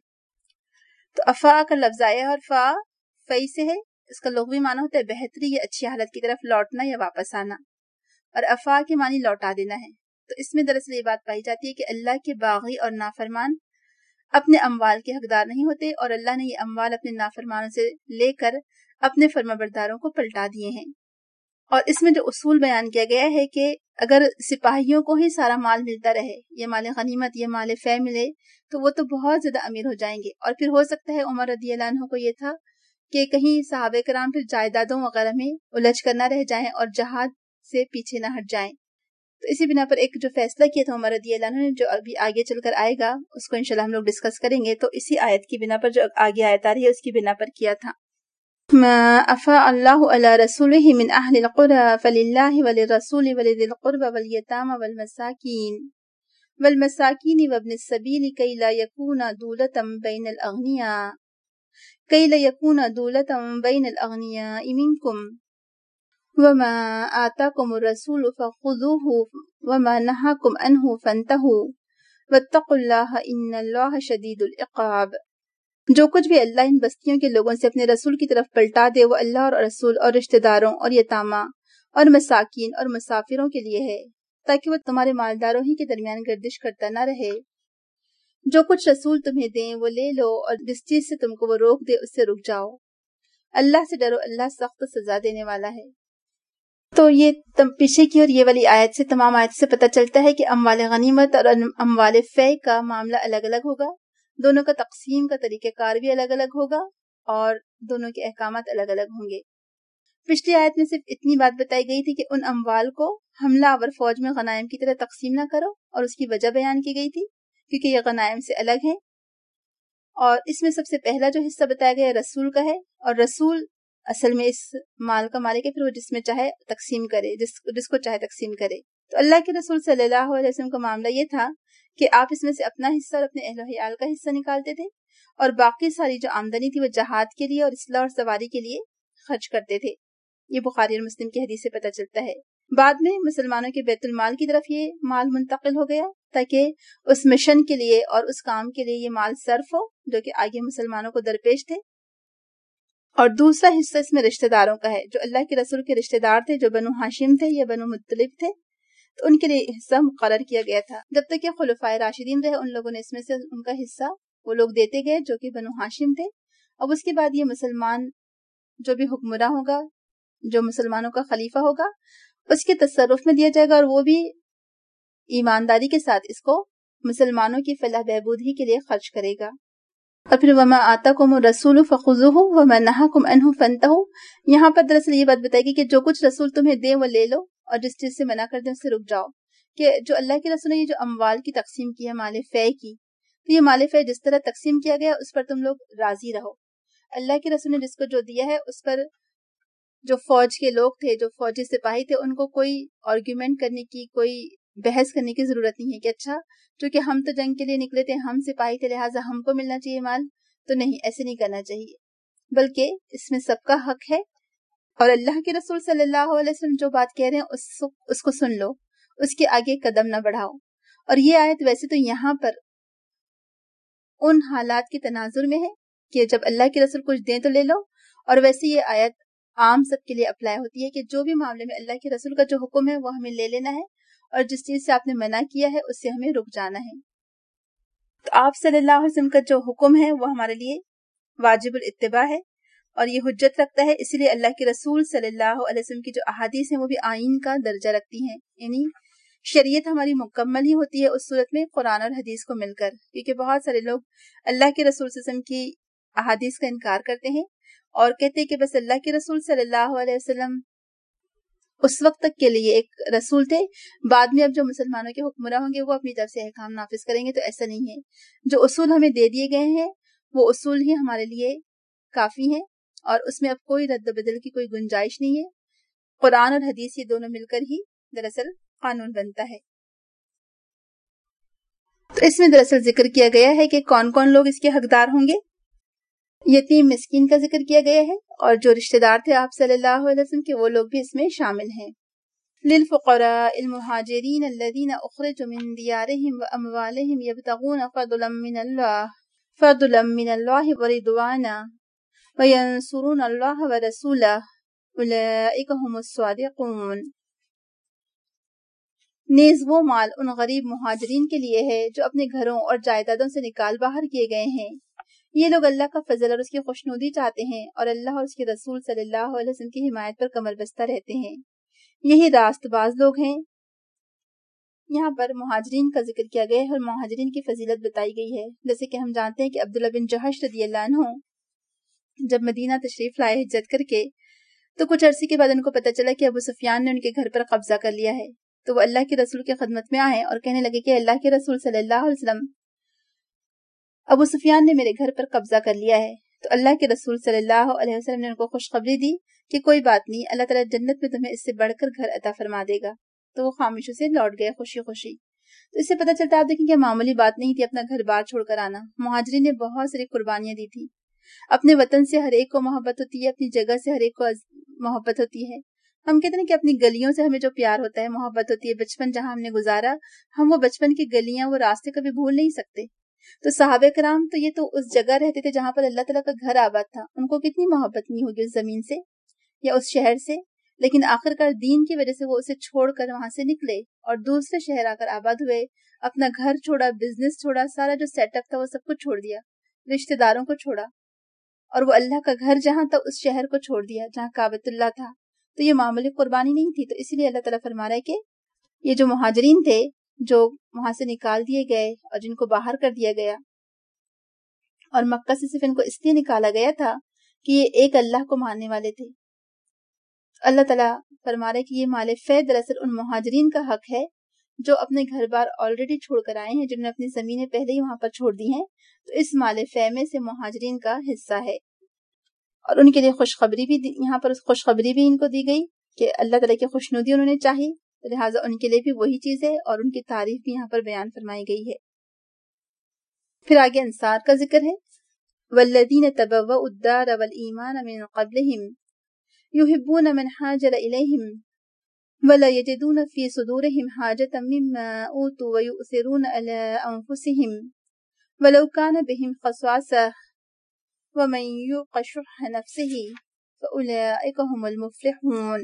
تو افا کا لفظ آیا اور فا فئی سے ہے، اس کا لغوی معنی ہوتا ہے بہتری یا اچھی حالت کی طرف لوٹنا یا واپس آنا، اور افا کے معنی لوٹا دینا ہے۔ تو اس میں دراصل یہ بات پائی جاتی ہے کہ اللہ کے باغی اور نافرمان اپنے اموال کے حقدار نہیں ہوتے، اور اللہ نے یہ اموال اپنے نافرمانوں سے لے کر اپنے فرمانبرداروں کو پلٹا دیے ہیں۔ اور اس میں جو اصول بیان کیا گیا ہے کہ اگر سپاہیوں کو ہی سارا مال ملتا رہے، یہ مال غنیمت یہ مال فے ملے، تو وہ تو بہت زیادہ امیر ہو جائیں گے، اور پھر ہو سکتا ہے عمر رضی اللہ عنہ کو یہ تھا کہ کہیں صحابہ کرام پھر جائیدادوں وغیرہ میں الجھ کر نہ رہ جائیں اور جہاد سے پیچھے نہ ہٹ جائیں، تو اسی بنا پر ایک جو فیصلہ کیا تھا عمر رضی اللہ عنہ نے، جو ابھی آگے چل کر آئے گا اس کو انشاءاللہ ہم لوگ ڈسکس کریں گے، تو اسی آیت کی بنا پر جو آگے آیت آ رہی ہے اس کی بنا پر کیا تھا۔ ما افاء اللہ علی رسولہ من اہل القری فللہ وللرسول ولذی القربى والیتامى والمساکین والمساکین وابن السبیل کی لا یکون دولة بین الاغنیاء کی لا یکون دولة بین الاغنیاء منکم وما آتاکم الرسول فخذوه وما نہاکم عنہ فانتہوا واتقوا اللہ ان اللہ شدید العقاب۔ جو کچھ بھی اللہ ان بستیوں کے لوگوں سے اپنے رسول کی طرف پلٹا دے وہ اللہ اور رسول اور رشتہ داروں اور یتامہ اور مساکین اور مسافروں کے لیے ہے، تاکہ وہ تمہارے مالداروں ہی کے درمیان گردش کرتا نہ رہے۔ جو کچھ رسول تمہیں دیں وہ لے لو، اور جس چیز سے تم کو وہ روک دے اس سے رک جاؤ۔ اللہ سے ڈرو، اللہ سخت سزا دینے والا ہے۔ تو یہ پیچھے کی اور یہ والی آیت سے، تمام آیت سے پتہ چلتا ہے کہ اموال غنیمت اور اموال فے کا معاملہ الگ الگ ہوگا، دونوں کا تقسیم کا طریقہ کار بھی الگ الگ ہوگا، اور دونوں کے احکامات الگ الگ ہوں گے۔ پچھلی آیت میں صرف اتنی بات بتائی گئی تھی کہ ان اموال کو حملہ آور فوج میں غنائم کی طرح تقسیم نہ کرو، اور اس کی وجہ بیان کی گئی تھی کیونکہ یہ غنائم سے الگ ہیں۔ اور اس میں سب سے پہلا جو حصہ بتایا گیا رسول کا ہے، اور رسول اصل میں اس مال کا مالک ہے، پھر وہ جس میں چاہے تقسیم کرے، جس جس کو چاہے تقسیم کرے۔ تو اللہ کے رسول صلی اللہ علیہ وسلم کا معاملہ یہ تھا کہ آپ اس میں سے اپنا حصہ اور اپنے اہل و عیال کا حصہ نکالتے تھے، اور باقی ساری جو آمدنی تھی وہ جہاد کے لیے اور اصلاح اور سواری کے لیے خرچ کرتے تھے۔ یہ بخاری اور مسلم کی حدیث سے پتہ چلتا ہے۔ بعد میں مسلمانوں کے بیت المال کی طرف یہ مال منتقل ہو گیا تاکہ اس مشن کے لیے اور اس کام کے لیے یہ مال صرف ہو جو کہ آگے مسلمانوں کو درپیش تھے۔ اور دوسرا حصہ اس میں رشتہ داروں کا ہے، جو اللہ کے رسول کے رشتہ دار تھے، جو بنو ہاشم تھے یا بنو مطلب تھے، تو ان کے لیے حصہ مقرر کیا گیا تھا۔ جب تک کہ خلفائے راشدین رہے ان لوگوں نے اس میں سے ان کا حصہ وہ لوگ دیتے گئے جو کہ بنو ہاشم تھے۔ اب اس کے بعد یہ مسلمان جو بھی حکمراں ہوگا، جو مسلمانوں کا خلیفہ ہوگا، اس کے تصرف میں دیا جائے گا، اور وہ بھی ایمانداری کے ساتھ اس کو مسلمانوں کی فلاح بہبود ہی کے لیے خرچ کرے گا۔ اور پھر وما آتاکم الرسول فخذوہ وما نہاکم عنہ فانتہوا، یہاں پر دراصل یہ بات بتائے گی کہ جو کچھ رسول تمہیں دیں وہ لے لو، اور جس چیز سے منع کر دیں اس سے رک جاؤ۔ کہ جو اللہ کے رسول نے یہ جو اموال کی تقسیم کی ہے، مال فے کی، تو یہ مال فے جس طرح تقسیم کیا گیا اس پر تم لوگ راضی رہو۔ اللہ کے رسول نے جس کو جو دیا ہے اس پر جو فوج کے لوگ تھے، جو فوجی سپاہی تھے، ان کو کوئی آرگیومنٹ کرنے کی، کوئی بحث کرنے کی ضرورت نہیں ہے کہ اچھا چونکہ ہم تو جنگ کے لیے نکلے تھے، ہم سپاہی تھے، لہٰذا ہم کو ملنا چاہیے مال۔ تو نہیں، ایسے نہیں کرنا چاہیے، بلکہ اس میں سب کا حق ہے، اور اللہ کے رسول صلی اللہ علیہ وسلم جو بات کہہ رہے ہیں اس اس کو سن لو، اس کے آگے قدم نہ بڑھاؤ۔ اور یہ آیت ویسے تو یہاں پر ان حالات کے تناظر میں ہے کہ جب اللہ کے رسول کچھ دیں تو لے لو، اور ویسے یہ آیت عام سب کے لیے اپلائی ہوتی ہے کہ جو بھی معاملے میں اللہ کے رسول کا جو حکم ہے وہ ہمیں لے لینا ہے، اور جس چیز سے آپ نے منع کیا ہے اس سے ہمیں رک جانا ہے۔ تو آپ صلی اللہ علیہ وسلم کا جو حکم ہے وہ ہمارے لیے واجب الاتباع ہے، اور یہ حجت رکھتا ہے، اسی لیے اللہ کے رسول صلی اللہ علیہ وسلم کی جو احادیث ہیں وہ بھی آئین کا درجہ رکھتی ہیں، یعنی شریعت ہماری مکمل ہی ہوتی ہے اس صورت میں قرآن اور حدیث کو مل کر، کیونکہ بہت سارے لوگ اللہ کے رسول صلی اللہ علیہ وسلم کی احادیث کا انکار کرتے ہیں اور کہتے ہیں کہ بس اللہ کے رسول صلی اللہ علیہ وسلم اس وقت تک کے لیے ایک رسول تھے، بعد میں اب جو مسلمانوں کے حکمراں ہوں گے وہ اپنی طرف سے احکام نافذ کریں گے۔ تو ایسا نہیں ہے، جو اصول ہمیں دے دیے گئے ہیں وہ اصول ہی ہمارے لیے کافی ہیں، اور اس میں اب کوئی رد و بدل کی کوئی گنجائش نہیں ہے۔ قرآن اور حدیث یہ دونوں مل کر ہی دراصل قانون بنتا ہے۔ تو اس میں دراصل ذکر کیا گیا ہے کہ کون کون لوگ اس کے حقدار ہوں گے۔ یتیم مسکین کا ذکر کیا گیا ہے، اور جو رشتہ دار تھے آپ صلی اللہ علیہ وسلم کے وہ لوگ بھی اس میں شامل ہیں۔ للفقراء المہاجرین الذین اخرجوا من دیارہم واموالہم یبتغون فضلا من اللہ فضلا من اللہ ورضوانا وینصرون اللہ ورسولہ اولئک هم الصادقون۔ نیز وہ مال ان غریب مہاجرین کے لیے ہے جو اپنے گھروں اور جائیدادوں سے نکال باہر کیے گئے ہیں، یہ لوگ اللہ کا فضل اور اس کی خوشنودی چاہتے ہیں، اور اللہ اور اس کے رسول صلی اللہ علیہ وسلم کی حمایت پر کمر بستہ رہتے ہیں، یہی راست باز لوگ ہیں۔ یہاں پر مہاجرین کا ذکر کیا گیا ہے اور مہاجرین کی فضیلت بتائی گئی ہے، جیسے کہ ہم جانتے ہیں کہ عبداللہ بن جہش رضی اللہ عنہ جب مدینہ تشریف لائے ہجرت کر کے، تو کچھ عرصے کے بعد ان کو پتہ چلا کہ ابو سفیان نے ان کے گھر پر قبضہ کر لیا ہے، تو وہ اللہ کے رسول کی خدمت میں آئے اور کہنے لگے کہ اللہ کے رسول صلی اللہ علیہ وسلم، ابو سفیان نے میرے گھر پر قبضہ کر لیا ہے۔ تو اللہ کے رسول صلی اللہ علیہ وسلم نے ان کو خوشخبری دی کہ کوئی بات نہیں، اللہ تعالیٰ جنت میں تمہیں اس سے بڑھ کر گھر عطا فرما دے گا۔ تو وہ خاموشی سے لوٹ گئے خوشی خوشی۔ تو اس سے پتہ چلتا ہے، آپ دیکھیں کہ معمولی بات نہیں تھی اپنا گھر بار چھوڑ کر آنا۔ مہاجرین نے بہت ساری قربانیاں دی تھی، اپنے وطن سے ہر ایک کو محبت ہوتی ہے، اپنی جگہ سے ہر ایک کو محبت ہوتی ہے۔ ہم کہتے ہیں کہ اپنی گلیوں سے ہمیں جو پیار ہوتا ہے، محبت ہوتی ہے، بچپن جہاں ہم نے گزارا، ہم وہ بچپن کی گلیاں، وہ راستے کبھی بھول نہیں سکتے۔ تو صحابہ کرام تو یہ تو اس جگہ رہتے تھے جہاں پر اللہ تعالیٰ کا گھر آباد تھا، ان کو کتنی محبت نہیں ہوگی اس زمین سے یا اس شہر سے، لیکن آخر کار دین کی وجہ سے وہ اسے چھوڑ کر وہاں سے نکلے اور دوسرے شہر آ کر آباد ہوئے، اپنا گھر چھوڑا، بزنس چھوڑا، سارا جو سیٹ اپ تھا وہ سب کچھ چھوڑ دیا، رشتہ داروں کو چھوڑا، اور وہ اللہ کا گھر جہاں تھا اس شہر کو چھوڑ دیا جہاں کعبۃ اللہ تھا۔ تو یہ معمولی قربانی نہیں تھی، تو اس لیے اللہ تعالیٰ فرما رہا ہے کہ یہ جو مہاجرین تھے جو وہاں سے نکال دیے گئے اور جن کو باہر کر دیا گیا، اور مکہ سے صرف ان کو اس لیے نکالا گیا تھا کہ یہ ایک اللہ کو ماننے والے تھے۔ اللہ تعالیٰ فرما رہے کہ یہ مال فے دراصل ان مہاجرین کا حق ہے جو اپنے گھر بار آلریڈی چھوڑ کر آئے ہیں، جنہوں نے اپنی زمینیں پہلے ہی وہاں پر چھوڑ دی ہیں، تو اس مال فے میں سے مہاجرین کا حصہ ہے۔ اور ان کے لیے خوشخبری بھی یہاں پر خوشخبری بھی ان کو دی گئی کہ اللہ تعالیٰ کی خوشنودی انہوں نے چاہی، لہٰذا ان کے لیے بھی وہی چیز ہے، اور ان کی تعریف بھی یہاں پر بیان فرمائی گئی ہے۔ پھر آگے انصار کا ذکر ہے، والذین تبوؤا الدار والایمان من قبلہم یحبون من ہاجر الیہم ولا یجدون فی صدورہم حاجۃ مما اوتوا ویؤثرون علی انفسہم ولو کان بہم خصاصۃ ومن یوق شح نفسہ فاولئک ھم المفلحون۔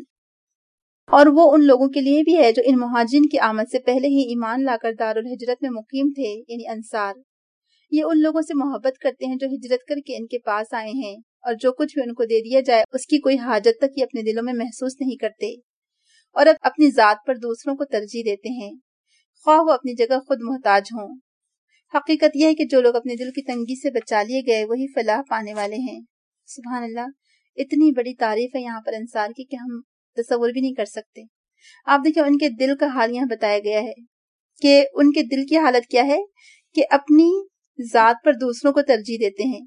اور وہ ان لوگوں کے لیے بھی ہے جو ان مہاجرین کی آمد سے پہلے ہی ایمان لا کر دار الہجرت میں مقیم تھے، یعنی انصار۔ یہ ان لوگوں سے محبت کرتے ہیں جو ہجرت کر کے ان کے پاس آئے ہیں، اور جو کچھ بھی ان کو دے دیا جائے اس کی کوئی حاجت تک یہ اپنے دلوں میں محسوس نہیں کرتے، اور اب اپنی ذات پر دوسروں کو ترجیح دیتے ہیں، خواہ وہ اپنی جگہ خود محتاج ہوں۔ حقیقت یہ ہے کہ جو لوگ اپنے دل کی تنگی سے بچا لیے گئے وہی فلاح پانے والے ہیں۔ سبحان اللہ، اتنی بڑی تعریف ہے یہاں پر انصار کی کہ ہم تصور بھی نہیں کر سکتے۔ آپ دیکھیں ان کے دل کا حال یہاں بتایا گیا ہے کہ ان کے دل کی حالت کیا ہے کہ اپنی ذات پر دوسروں کو ترجیح دیتے ہیں،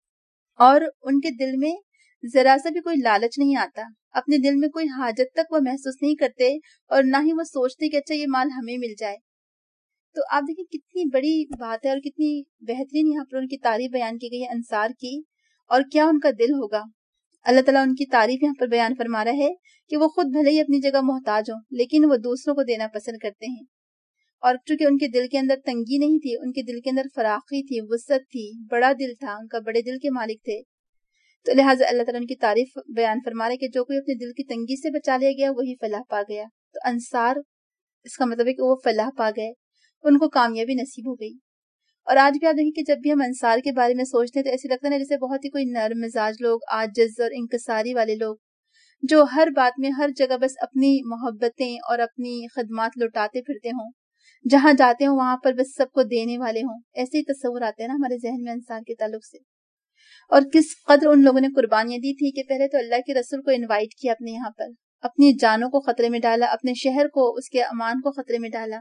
اور ان کے دل میں ذرا سا بھی کوئی لالچ نہیں آتا، اپنے دل میں کوئی حاجت تک وہ محسوس نہیں کرتے، اور نہ ہی وہ سوچتے کہ اچھا یہ مال ہمیں مل جائے۔ تو آپ دیکھیں کتنی بڑی بات ہے اور کتنی بہترین یہاں پر ان کی تعریف بیان کی گئی ہے انصار کی، اور کیا ان کا دل ہوگا۔ اللہ تعالیٰ ان کی تعریف یہاں پر بیان فرما رہا ہے کہ وہ خود بھلے ہی اپنی جگہ محتاج ہوں لیکن وہ دوسروں کو دینا پسند کرتے ہیں، اور چونکہ ان کے دل کے اندر تنگی نہیں تھی، ان کے دل کے اندر فراخی تھی، وسعت تھی، بڑا دل تھا، ان کا بڑے دل کے مالک تھے، تو لہٰذا اللہ تعالیٰ ان کی تعریف بیان فرما رہا ہے کہ جو کوئی اپنے دل کی تنگی سے بچا لیا گیا وہی فلاح پا گیا۔ تو انصار اس کا مطلب ہے کہ وہ فلاح پا گئے، ان کو کامیابی نصیب ہو گئی۔ اور آج بھی آپ دیکھیں کہ جب بھی ہم انصار کے بارے میں سوچتے ہیں تو ایسے لگتا ہے جیسے بہت ہی کوئی نرم مزاج لوگ، عاجز اور انکساری والے لوگ، جو ہر بات میں ہر جگہ بس اپنی محبتیں اور اپنی خدمات لوٹاتے پھرتے ہوں، جہاں جاتے ہوں وہاں پر بس سب کو دینے والے ہوں۔ ایسے ہی تصور آتے ہیں نا ہمارے ذہن میں انصار کے تعلق سے۔ اور کس قدر ان لوگوں نے قربانیاں دی تھی کہ پہلے تو اللہ کے رسول کو انوائٹ کیا اپنے یہاں پر، اپنی جانوں کو خطرے میں ڈالا، اپنے شہر کو، اس کے امان کو خطرے میں ڈالا،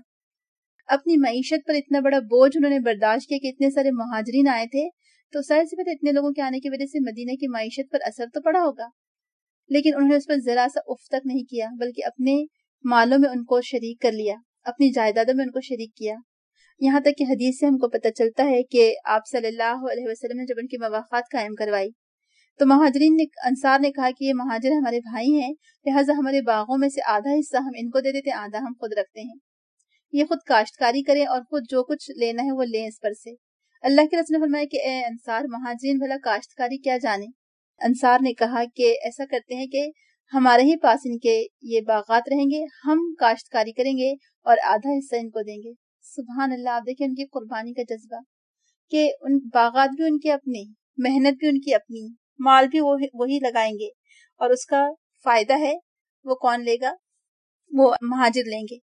اپنی معیشت پر اتنا بڑا بوجھ انہوں نے برداشت کیا کہ اتنے سارے مہاجرین آئے تھے، تو ظاہر سی بات ہے اتنے لوگوں کے آنے کی وجہ سے مدینہ کی معیشت پر اثر تو پڑا ہوگا، لیکن انہوں نے اس پر ذرا سا اف تک نہیں کیا، بلکہ اپنے مالوں میں ان کو شریک کر لیا، اپنی جائیدادوں میں ان کو شریک کیا۔ یہاں تک کہ حدیث سے ہم کو پتہ چلتا ہے کہ آپ صلی اللہ علیہ وسلم نے جب ان کی مواخات قائم کروائی تو مہاجرین نے انصار نے کہا کہ یہ مہاجر ہمارے بھائی ہیں، لہٰذا ہمارے باغوں میں سے آدھا حصہ ہم ان کو دے دیتے، آدھا ہم خود رکھتے ہیں، یہ خود کاشتکاری کریں اور خود جو کچھ لینا ہے وہ لیں اس پر سے۔ اللہ کے رسول نے فرمایا کہ اے انصار، مہاجرین بھلا کاشتکاری کیا جانے؟ انصار نے کہا کہ ایسا کرتے ہیں کہ ہمارے ہی پاس ان کے یہ باغات رہیں گے، ہم کاشتکاری کریں گے اور آدھا حصہ ان کو دیں گے۔ سبحان اللہ، آپ دیکھیں ان کی قربانی کا جذبہ کہ ان باغات بھی ان کے اپنے، محنت بھی ان کی اپنی، مال بھی وہی لگائیں گے، اور اس کا فائدہ ہے وہ کون لے گا؟ وہ مہاجر لیں گے۔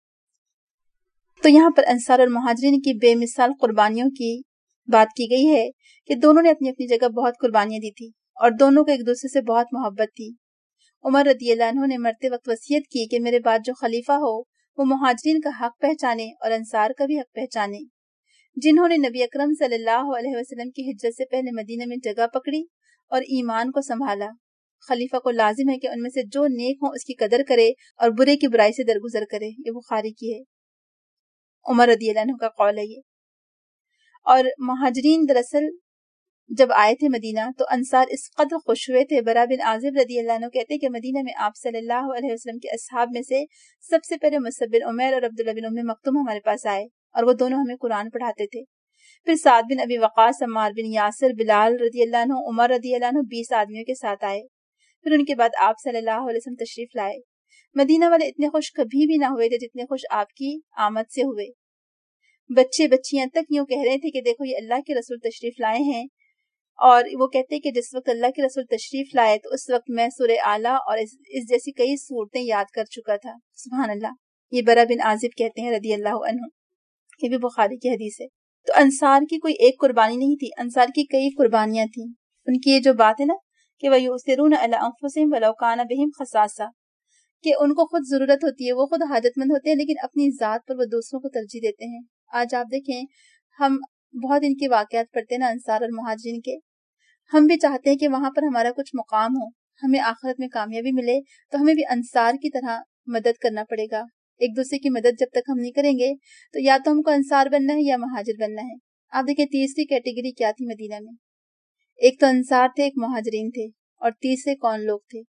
تو یہاں پر انصار اور مہاجرین کی بے مثال قربانیوں کی بات کی گئی ہے کہ دونوں نے اپنی اپنی جگہ بہت قربانیاں دی تھی اور دونوں کو ایک دوسرے سے بہت محبت تھی۔ عمر رضی اللہ عنہ نے مرتے وقت وصیت کی کہ میرے بعد جو خلیفہ ہو وہ مہاجرین کا حق پہچانے اور انصار کا بھی حق پہچانے، جنہوں نے نبی اکرم صلی اللہ علیہ وسلم کی ہجرت سے پہلے مدینہ میں جگہ پکڑی اور ایمان کو سنبھالا۔ خلیفہ کو لازم ہے کہ ان میں سے جو نیک ہوں اس کی قدر کرے اور برے کی برائی سے درگزر کرے۔ یہ بخاری کی ہے، عمر رضی اللہ عنہ کا قول ہے یہ۔ اور مہاجرین دراصل جب آئے تھے مدینہ تو انصار اس قدر خوش ہوئے تھے۔ برا بن عازب رضی اللہ عنہ کہتے ہیں کہ مدینہ میں آپ صلی اللہ علیہ وسلم کے اصحاب میں سے سب سے پہلے مصعب بن عمیر اور عبداللہ بن ام مکتوم ہمارے پاس آئے اور وہ دونوں ہمیں قرآن پڑھاتے تھے۔ پھر سعد بن ابی وقاص، عمار بن یاسر، بلال رضی اللہ عنہ، عمر رضی اللہ عنہ بیس آدمیوں کے ساتھ آئے۔ پھر ان کے بعد آپ صلی اللہ علیہ وسلم تشریف لائے. مدینہ والے اتنے خوش کبھی بھی نہ ہوئے تھے جتنے خوش آپ کی آمد سے ہوئے. بچے بچیاں تک یوں کہہ رہے تھے کہ دیکھو یہ اللہ کے رسول تشریف لائے ہیں. اور وہ کہتے کہ جس وقت اللہ کے رسول تشریف لائے تو اس وقت میں سورہ اعلیٰ اور اس, اس جیسی کئی صورتیں یاد کر چکا تھا. سبحان اللہ. یہ برا بن عازب کہتے ہیں رضی اللہ عنہ، یہ بھی بخاری کی حدیث ہے. تو انصار کی کوئی ایک قربانی نہیں تھی، انصار کی کئی قربانیاں تھیں. ان کی یہ جو بات ہے نا کہ وَيُؤْثِرُونَ عَلَىٰ أَنفُسِهِمْ وَلَوْ كَانَ بِهِمْ خَصَاصَةٌ، کہ ان کو خود ضرورت ہوتی ہے، وہ خود حاجت مند ہوتے ہیں، لیکن اپنی ذات پر وہ دوسروں کو ترجیح دیتے ہیں. آج آپ دیکھیں ہم بہت ان کے واقعات پڑھتے ہیں نا انصار اور مہاجرین کے. ہم بھی چاہتے ہیں کہ وہاں پر ہمارا کچھ مقام ہو، ہمیں آخرت میں کامیابی ملے، تو ہمیں بھی انصار کی طرح مدد کرنا پڑے گا. ایک دوسرے کی مدد جب تک ہم نہیں کریں گے تو یا تو ہم کو انصار بننا ہے یا مہاجر بننا ہے. آپ دیکھیں تیسری کیٹیگری کیا تھی مدینہ میں، ایک تو انصار تھے، ایک مہاجرین تھے، اور تیسرے کون لوگ تھے؟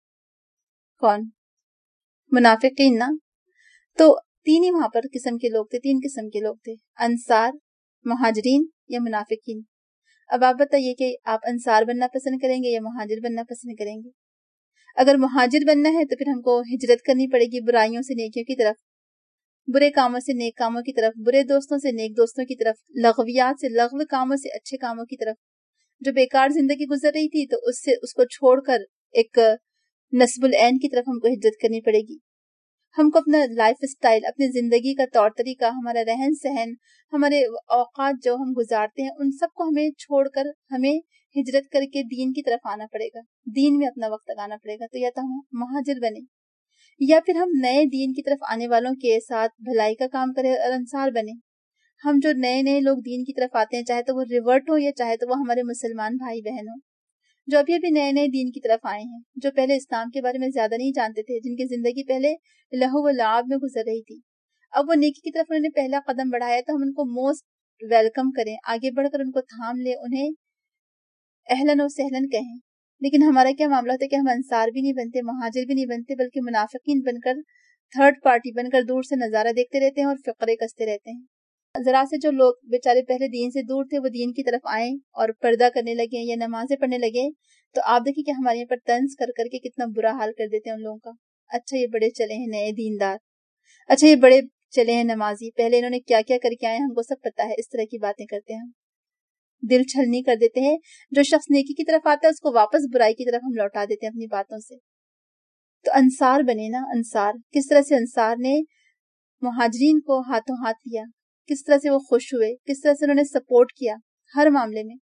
کون؟ منافقین نا. تو تین ہی وہاں پر قسم کے لوگ تھے، تین قسم کے لوگ تھے، انصار، مہاجرین یا منافقین. اب آپ بتائیے کہ آپ انصار بننا پسند کریں گے یا مہاجر بننا پسند کریں گے؟ اگر مہاجر بننا ہے تو پھر ہم کو ہجرت کرنی پڑے گی برائیوں سے نیکیوں کی طرف، برے کاموں سے نیک کاموں کی طرف، برے دوستوں سے نیک دوستوں کی طرف، لغویات سے لغو کاموں سے اچھے کاموں کی طرف. جو بیکار زندگی گزر رہی تھی تو اس سے اس کو چھوڑ کر ایک نصب العین کی طرف ہم کو ہجرت کرنی پڑے گی. ہم کو اپنا لائف سٹائل، اپنی زندگی کا طور طریقہ، ہمارا رہن سہن، ہمارے اوقات جو ہم گزارتے ہیں ان سب کو ہمیں چھوڑ کر ہمیں ہجرت کر کے دین کی طرف آنا پڑے گا، دین میں اپنا وقت لگانا پڑے گا. تو یا تو ہم مہاجر بنے یا پھر ہم نئے دین کی طرف آنے والوں کے ساتھ بھلائی کا کام کریں اور انصار بنے. ہم جو نئے نئے لوگ دین کی طرف آتے ہیں، چاہے تو وہ ریورٹ ہو یا چاہے تو وہ ہمارے مسلمان بھائی بہن ہوں، جو ابھی ابھی نئے نئے دین کی طرف آئے ہیں، جو پہلے اسلام کے بارے میں زیادہ نہیں جانتے تھے، جن کی زندگی پہلے لہو و لعب میں گزر رہی تھی، اب وہ نیکی کی طرف انہوں نے پہلا قدم بڑھایا تو ہم ان کو موسٹ ویلکم کریں، آگے بڑھ کر ان کو تھام لیں، انہیں اہلاً و سہلاً کہیں. لیکن ہمارا کیا معاملہ ہوتا ہے کہ ہم انصار بھی نہیں بنتے، مہاجر بھی نہیں بنتے، بلکہ منافقین بن کر، تھرڈ پارٹی بن کر دور سے نظارہ دیکھتے رہتے ہیں اور فقرے کستے رہتے ہیں. ذرا سے جو لوگ بیچارے پہلے دین سے دور تھے وہ دین کی طرف آئیں اور پردہ کرنے لگے یا نمازیں پڑھنے لگے تو آپ دیکھیں کہ ہمارے یہاں پر طنز کر کر کے کتنا برا حال کر دیتے ہیں ان لوگوں کا. اچھا یہ بڑے چلے ہیں نئے دیندار، اچھا یہ بڑے چلے ہیں نمازی، پہلے انہوں نے کیا کیا کر کے آئے ہم کو سب پتا ہے. اس طرح کی باتیں کرتے ہیں، دل چھلنی کر دیتے ہیں. جو شخص نیکی کی طرف آتا ہے اس کو واپس برائی کی طرف ہم لوٹا دیتے ہیں اپنی باتوں سے. تو انصار بنے نا. انصار کس طرح سے انصار نے مہاجرین کو ہاتھوں ہاتھ لیا، کس طرح سے وہ خوش ہوئے، کس طرح سے انہوں نے سپورٹ کیا ہر معاملے میں.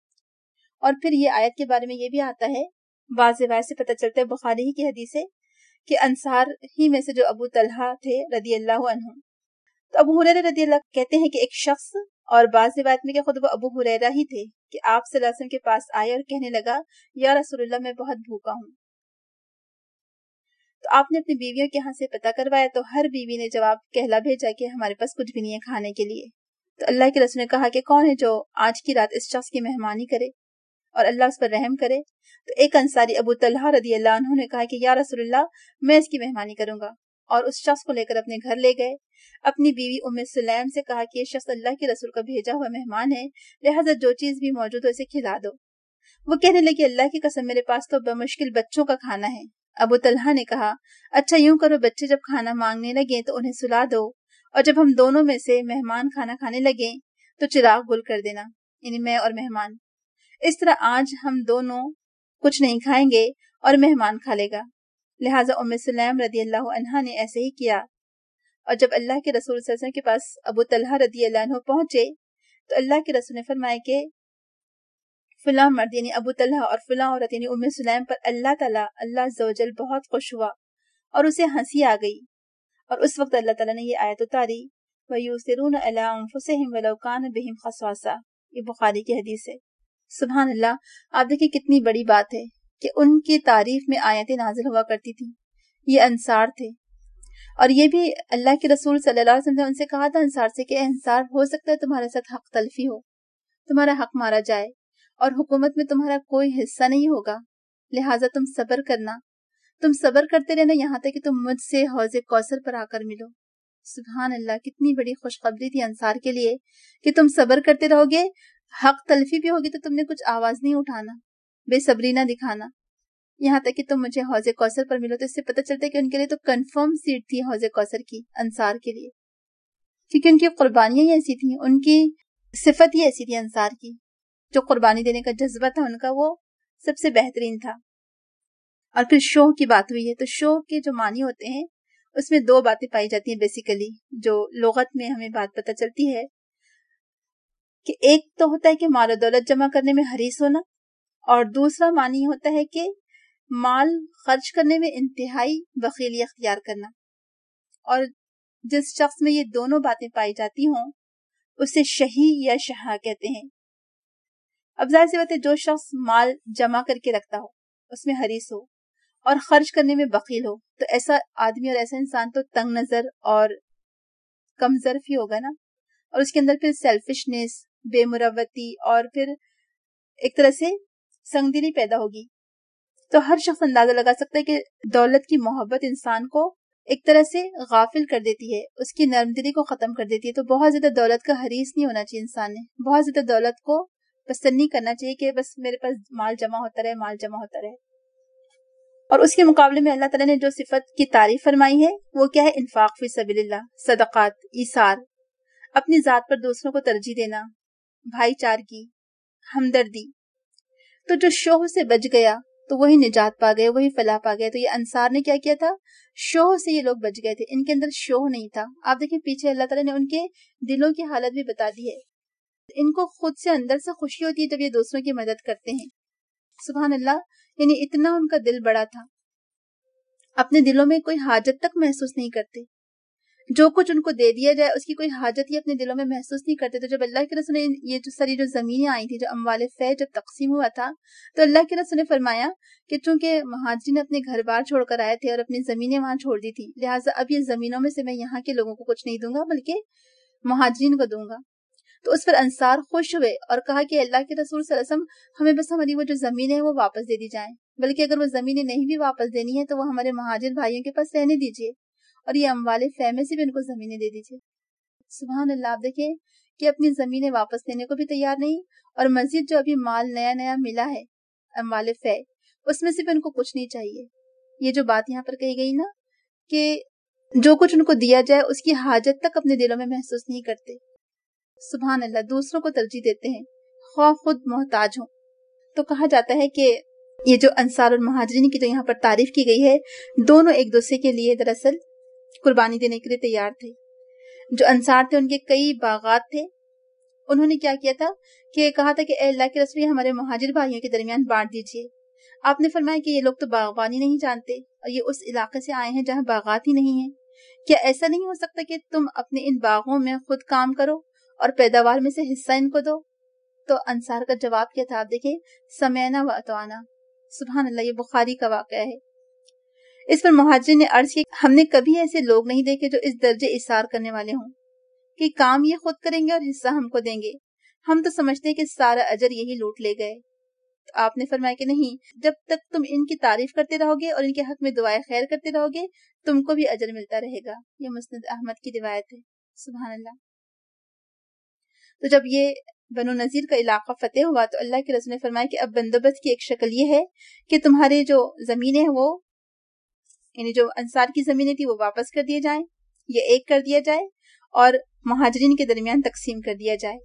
اور پھر یہ آیت کے بارے میں یہ بھی آتا ہے، بعض روایت سے پتہ چلتا ہے، بخاری ہی کی حدیث ہے کہ انصار ہی میں سے جو ابو طلحہ تھے رضی اللہ عنہ، تو ابو ہریرہ رضی اللہ کہتے ہیں کہ ایک شخص، اور بعض روایت میں کہ خود وہ ابو ہریرہ ہی تھے، کہ آپ صلی اللہ علیہ وسلم کے پاس آئے اور کہنے لگا یا رسول اللہ میں بہت بھوکا ہوں. تو آپ نے اپنی بیویوں کے ہاں سے پتہ کروایا تو ہر بیوی نے جواب کہلا بھیجا کہ ہمارے پاس کچھ بھی نہیں ہے کھانے کے لیے. تو اللہ کے رسول نے کہا کہ کون ہے جو آج کی رات اس شخص کی مہمانی کرے اور اللہ اس پر رحم کرے. تو ایک انصاری ابو طلحہ رضی اللہ عنہ نے کہا کہ یا رسول اللہ میں اس کی مہمانی کروں گا، اور اس شخص کو لے کر اپنے گھر لے گئے. اپنی بیوی ام سلیم سے کہا کہ یہ شخص اللہ کے رسول کا بھیجا ہوا مہمان ہے، لہذا جو چیز بھی موجود ہو اسے کھلا دو. وہ کہنے لگی اللہ کی قسم میرے پاس تو بمشکل بچوں کا کھانا ہے. ابو طلحہ نے کہا اچھا یوں کرو، بچے جب کھانا مانگنے لگیں تو انہیں سلا دو، اور جب ہم دونوں میں سے مہمان کھانا کھانے لگیں تو چراغ گل کر دینا، یعنی میں اور مہمان. اس طرح آج ہم دونوں کچھ نہیں کھائیں گے اور مہمان کھا لے گا. لہٰذا ام سلیم رضی اللہ عنہا نے ایسے ہی کیا. اور جب اللہ کے رسول صلی اللہ علیہ وسلم کے پاس ابو طلحہ رضی اللہ عنہ پہنچے تو اللہ کے رسول نے فرمایا کہ فلاں مرد یعنی ابو طلحہ اور فلاں عورت یعنی ام سلیم پر اللہ تعالیٰ اللہ عز و جل بہت خوش ہوا اور اسے ہنسی آ گئی. اور اس وقت اللہ تعالیٰ نے یہ آیت اتاری وَيُؤْثِرُونَ عَلَىٰ أَنفُسِهِمْ وَلَوْ كَانَ بِهِمْ خَصَاصَةٌ. یہ بخاری کی حدیث ہے. سبحان اللہ. آپ دیکھیں کتنی بڑی بات ہے کہ ان کی تعریف میں آیتیں نازل ہوا کرتی تھی. یہ انصار تھے، اور یہ بھی اللہ کے رسول صلی اللہ علیہ وسلم نے ان سے کہا تھا انصار سے کہ انصار ہو سکتا ہے تمہارے ساتھ حق تلفی ہو، تمہارا حق مارا جائے اور حکومت میں تمہارا کوئی حصہ نہیں ہوگا، لہٰذا تم صبر کرنا، تم صبر کرتے رہنا یہاں تک کہ تم مجھ سے حوض کوثر پر آ کر ملو. سبحان اللہ. کتنی بڑی خوشخبری تھی انصار کے لیے کہ تم صبر کرتے رہو گے، حق تلفی بھی ہوگی تو تم نے کچھ آواز نہیں اٹھانا، بے صبری نہ دکھانا. یہاں تک کہ تم مجھے حوض کوثر پر ملو. تو اس سے پتہ چلتا ہے کہ ان کے لیے تو کنفرم سیٹ تھی حوض کوثر کی انصار کے لیے, کیونکہ ان کی قربانیاں ہی ایسی تھیں, ان کی صفت ہی ایسی تھی انصار کی, جو قربانی دینے کا جذبہ تھا ان کا وہ سب سے بہترین تھا. اور پھر شوہ کی بات ہوئی ہے, تو شوہ کے جو معنی ہوتے ہیں اس میں دو باتیں پائی جاتی ہیں بیسیکلی, جو لغت میں ہمیں بات پتہ چلتی ہے کہ ایک تو ہوتا ہے کہ مال و دولت جمع کرنے میں حریص ہونا, اور دوسرا معنی ہوتا ہے کہ مال خرچ کرنے میں انتہائی بخیلی اختیار کرنا. اور جس شخص میں یہ دونوں باتیں پائی جاتی ہوں اسے شہی یا شہا کہتے ہیں. اب ظاہر سی بات ہے, جو شخص مال جمع کر کے رکھتا ہو, اس میں حریص ہو اور خرچ کرنے میں بخیل ہو, تو ایسا آدمی اور ایسا انسان تو تنگ نظر اور کم ظرف ہی ہوگا نا. اور اس کے اندر پھر سیلفشنس, بے مروتی اور پھر ایک طرح سے سنگ دلی پیدا ہوگی. تو ہر شخص اندازہ لگا سکتا ہے کہ دولت کی محبت انسان کو ایک طرح سے غافل کر دیتی ہے, اس کی نرم دلی کو ختم کر دیتی ہے. تو بہت زیادہ دولت کا حریص نہیں ہونا چاہیے انسان نے, بہت زیادہ دولت کو پسند نہیں کرنا چاہیے کہ بس میرے پاس مال جمع ہوتا رہے مال جمع ہوتا رہے. اور اس کے مقابلے میں اللہ تعالیٰ نے جو صفت کی تعریف فرمائی ہے وہ کیا ہے؟ انفاق فی سبیل اللہ, صدقات, ایثار, اپنی ذات پر دوسروں کو ترجیح دینا, بھائی چارگی, ہمدردی. تو جو شوہ سے بچ گیا تو وہی نجات پا گئے, وہی فلاح پا گئے. تو یہ انصار نے کیا کیا تھا؟ شوہ سے یہ لوگ بچ گئے تھے, ان کے اندر شوہ نہیں تھا. آپ دیکھیں پیچھے اللہ تعالیٰ نے ان کے دلوں کی حالت بھی بتا دی ہے. ان کو خود سے اندر سے خوشی ہوتی ہے جب یہ دوسروں کی مدد کرتے ہیں. سبحان اللہ, یعنی اتنا ان کا دل بڑا تھا, اپنے دلوں میں کوئی حاجت تک محسوس نہیں کرتے, جو کچھ ان کو دے دیا جائے اس کی کوئی حاجت ہی اپنے دلوں میں محسوس نہیں کرتے. تو جب اللہ کے رسول نے یہ جو ساری جو زمینیں آئی تھی, جو اموال فے جب تقسیم ہوا تھا, تو اللہ کے رسول نے فرمایا کہ چونکہ مہاجرین اپنے گھر بار چھوڑ کر آئے تھے اور اپنی زمینیں وہاں چھوڑ دی تھی, لہٰذا اب یہ زمینوں میں سے میں یہاں کے لوگوں کو کچھ نہیں دوں گا بلکہ مہاجرین کو دوں گا. تو اس پر انصار خوش ہوئے اور کہا کہ اللہ کے رسول صلی اللہ علیہ وسلم, ہمیں بس ہماری وہ جو زمینیں ہیں وہ واپس دے دی جائیں, بلکہ اگر وہ زمینیں نہیں بھی واپس دینی ہے تو وہ ہمارے مہاجر بھائیوں کے پاس رہنے دیجیے, اور یہ اموال فے میں سے بھی ان کو زمینیں دے دیجیے. سبحان اللہ, آپ دیکھیں کہ اپنی زمینیں واپس دینے کو بھی تیار نہیں, اور مزید جو ابھی مال نیا نیا ملا ہے اموال فے, اس میں سے بھی ان کو کچھ نہیں چاہیے. یہ جو بات یہاں پر کہی گئی نا کہ جو کچھ ان کو دیا جائے اس کی حاجت تک اپنے دلوں میں محسوس نہیں کرتے. سبحان اللہ, دوسروں کو ترجیح دیتے ہیں خواہ خود محتاج ہوں. تو کہا جاتا ہے کہ یہ جو انصار اور مہاجرین کی جو یہاں پر تعریف کی گئی ہے, دونوں ایک دوسرے کے لیے دراصل قربانی دینے کے لیے تیار تھے. جو انصار تھے ان کے کئی باغات تھے, انہوں نے کیا کیا تھا کہ کہا تھا کہ اے اللہ کے رسول ہمارے مہاجر بھائیوں کے درمیان بانٹ دیجیے. آپ نے فرمایا کہ یہ لوگ تو باغبانی نہیں جانتے اور یہ اس علاقے سے آئے ہیں جہاں باغات ہی نہیں ہیں, کیا ایسا نہیں ہو سکتا کہ تم اپنے ان باغوں میں خود کام کرو اور پیداوار میں سے حصہ ان کو دو؟ تو انصار کا جواب کیا تھا؟ آپ دیکھیں, سمعنا و اطعنا. سبحان اللہ, یہ بخاری کا واقعہ ہے. اس پر مہاجرین نے عرض کی, ہم نے کبھی ایسے لوگ نہیں دیکھے جو اس درجے اثار کرنے والے ہوں کہ کام یہ خود کریں گے اور حصہ ہم کو دیں گے, ہم تو سمجھتے ہیں کہ سارا اجر یہی لوٹ لے گئے. تو آپ نے فرمایا کہ نہیں, جب تک تم ان کی تعریف کرتے رہو گے اور ان کے حق میں دعائیں خیر کرتے رہو گے تم کو بھی اجر ملتا رہے گا. یہ مسند احمد کی روایت ہے. سبحان اللہ. تو جب یہ بنو نذیر کا علاقہ فتح ہوا تو اللہ کے رسول نے فرمایا کہ اب بندوبست کی ایک شکل یہ ہے کہ تمہارے جو زمینیں ہیں وہ, یعنی جو انصار کی زمینیں تھی وہ واپس کر دیے جائیں, یہ ایک کر دیا جائے اور مہاجرین کے درمیان تقسیم کر دیا جائے.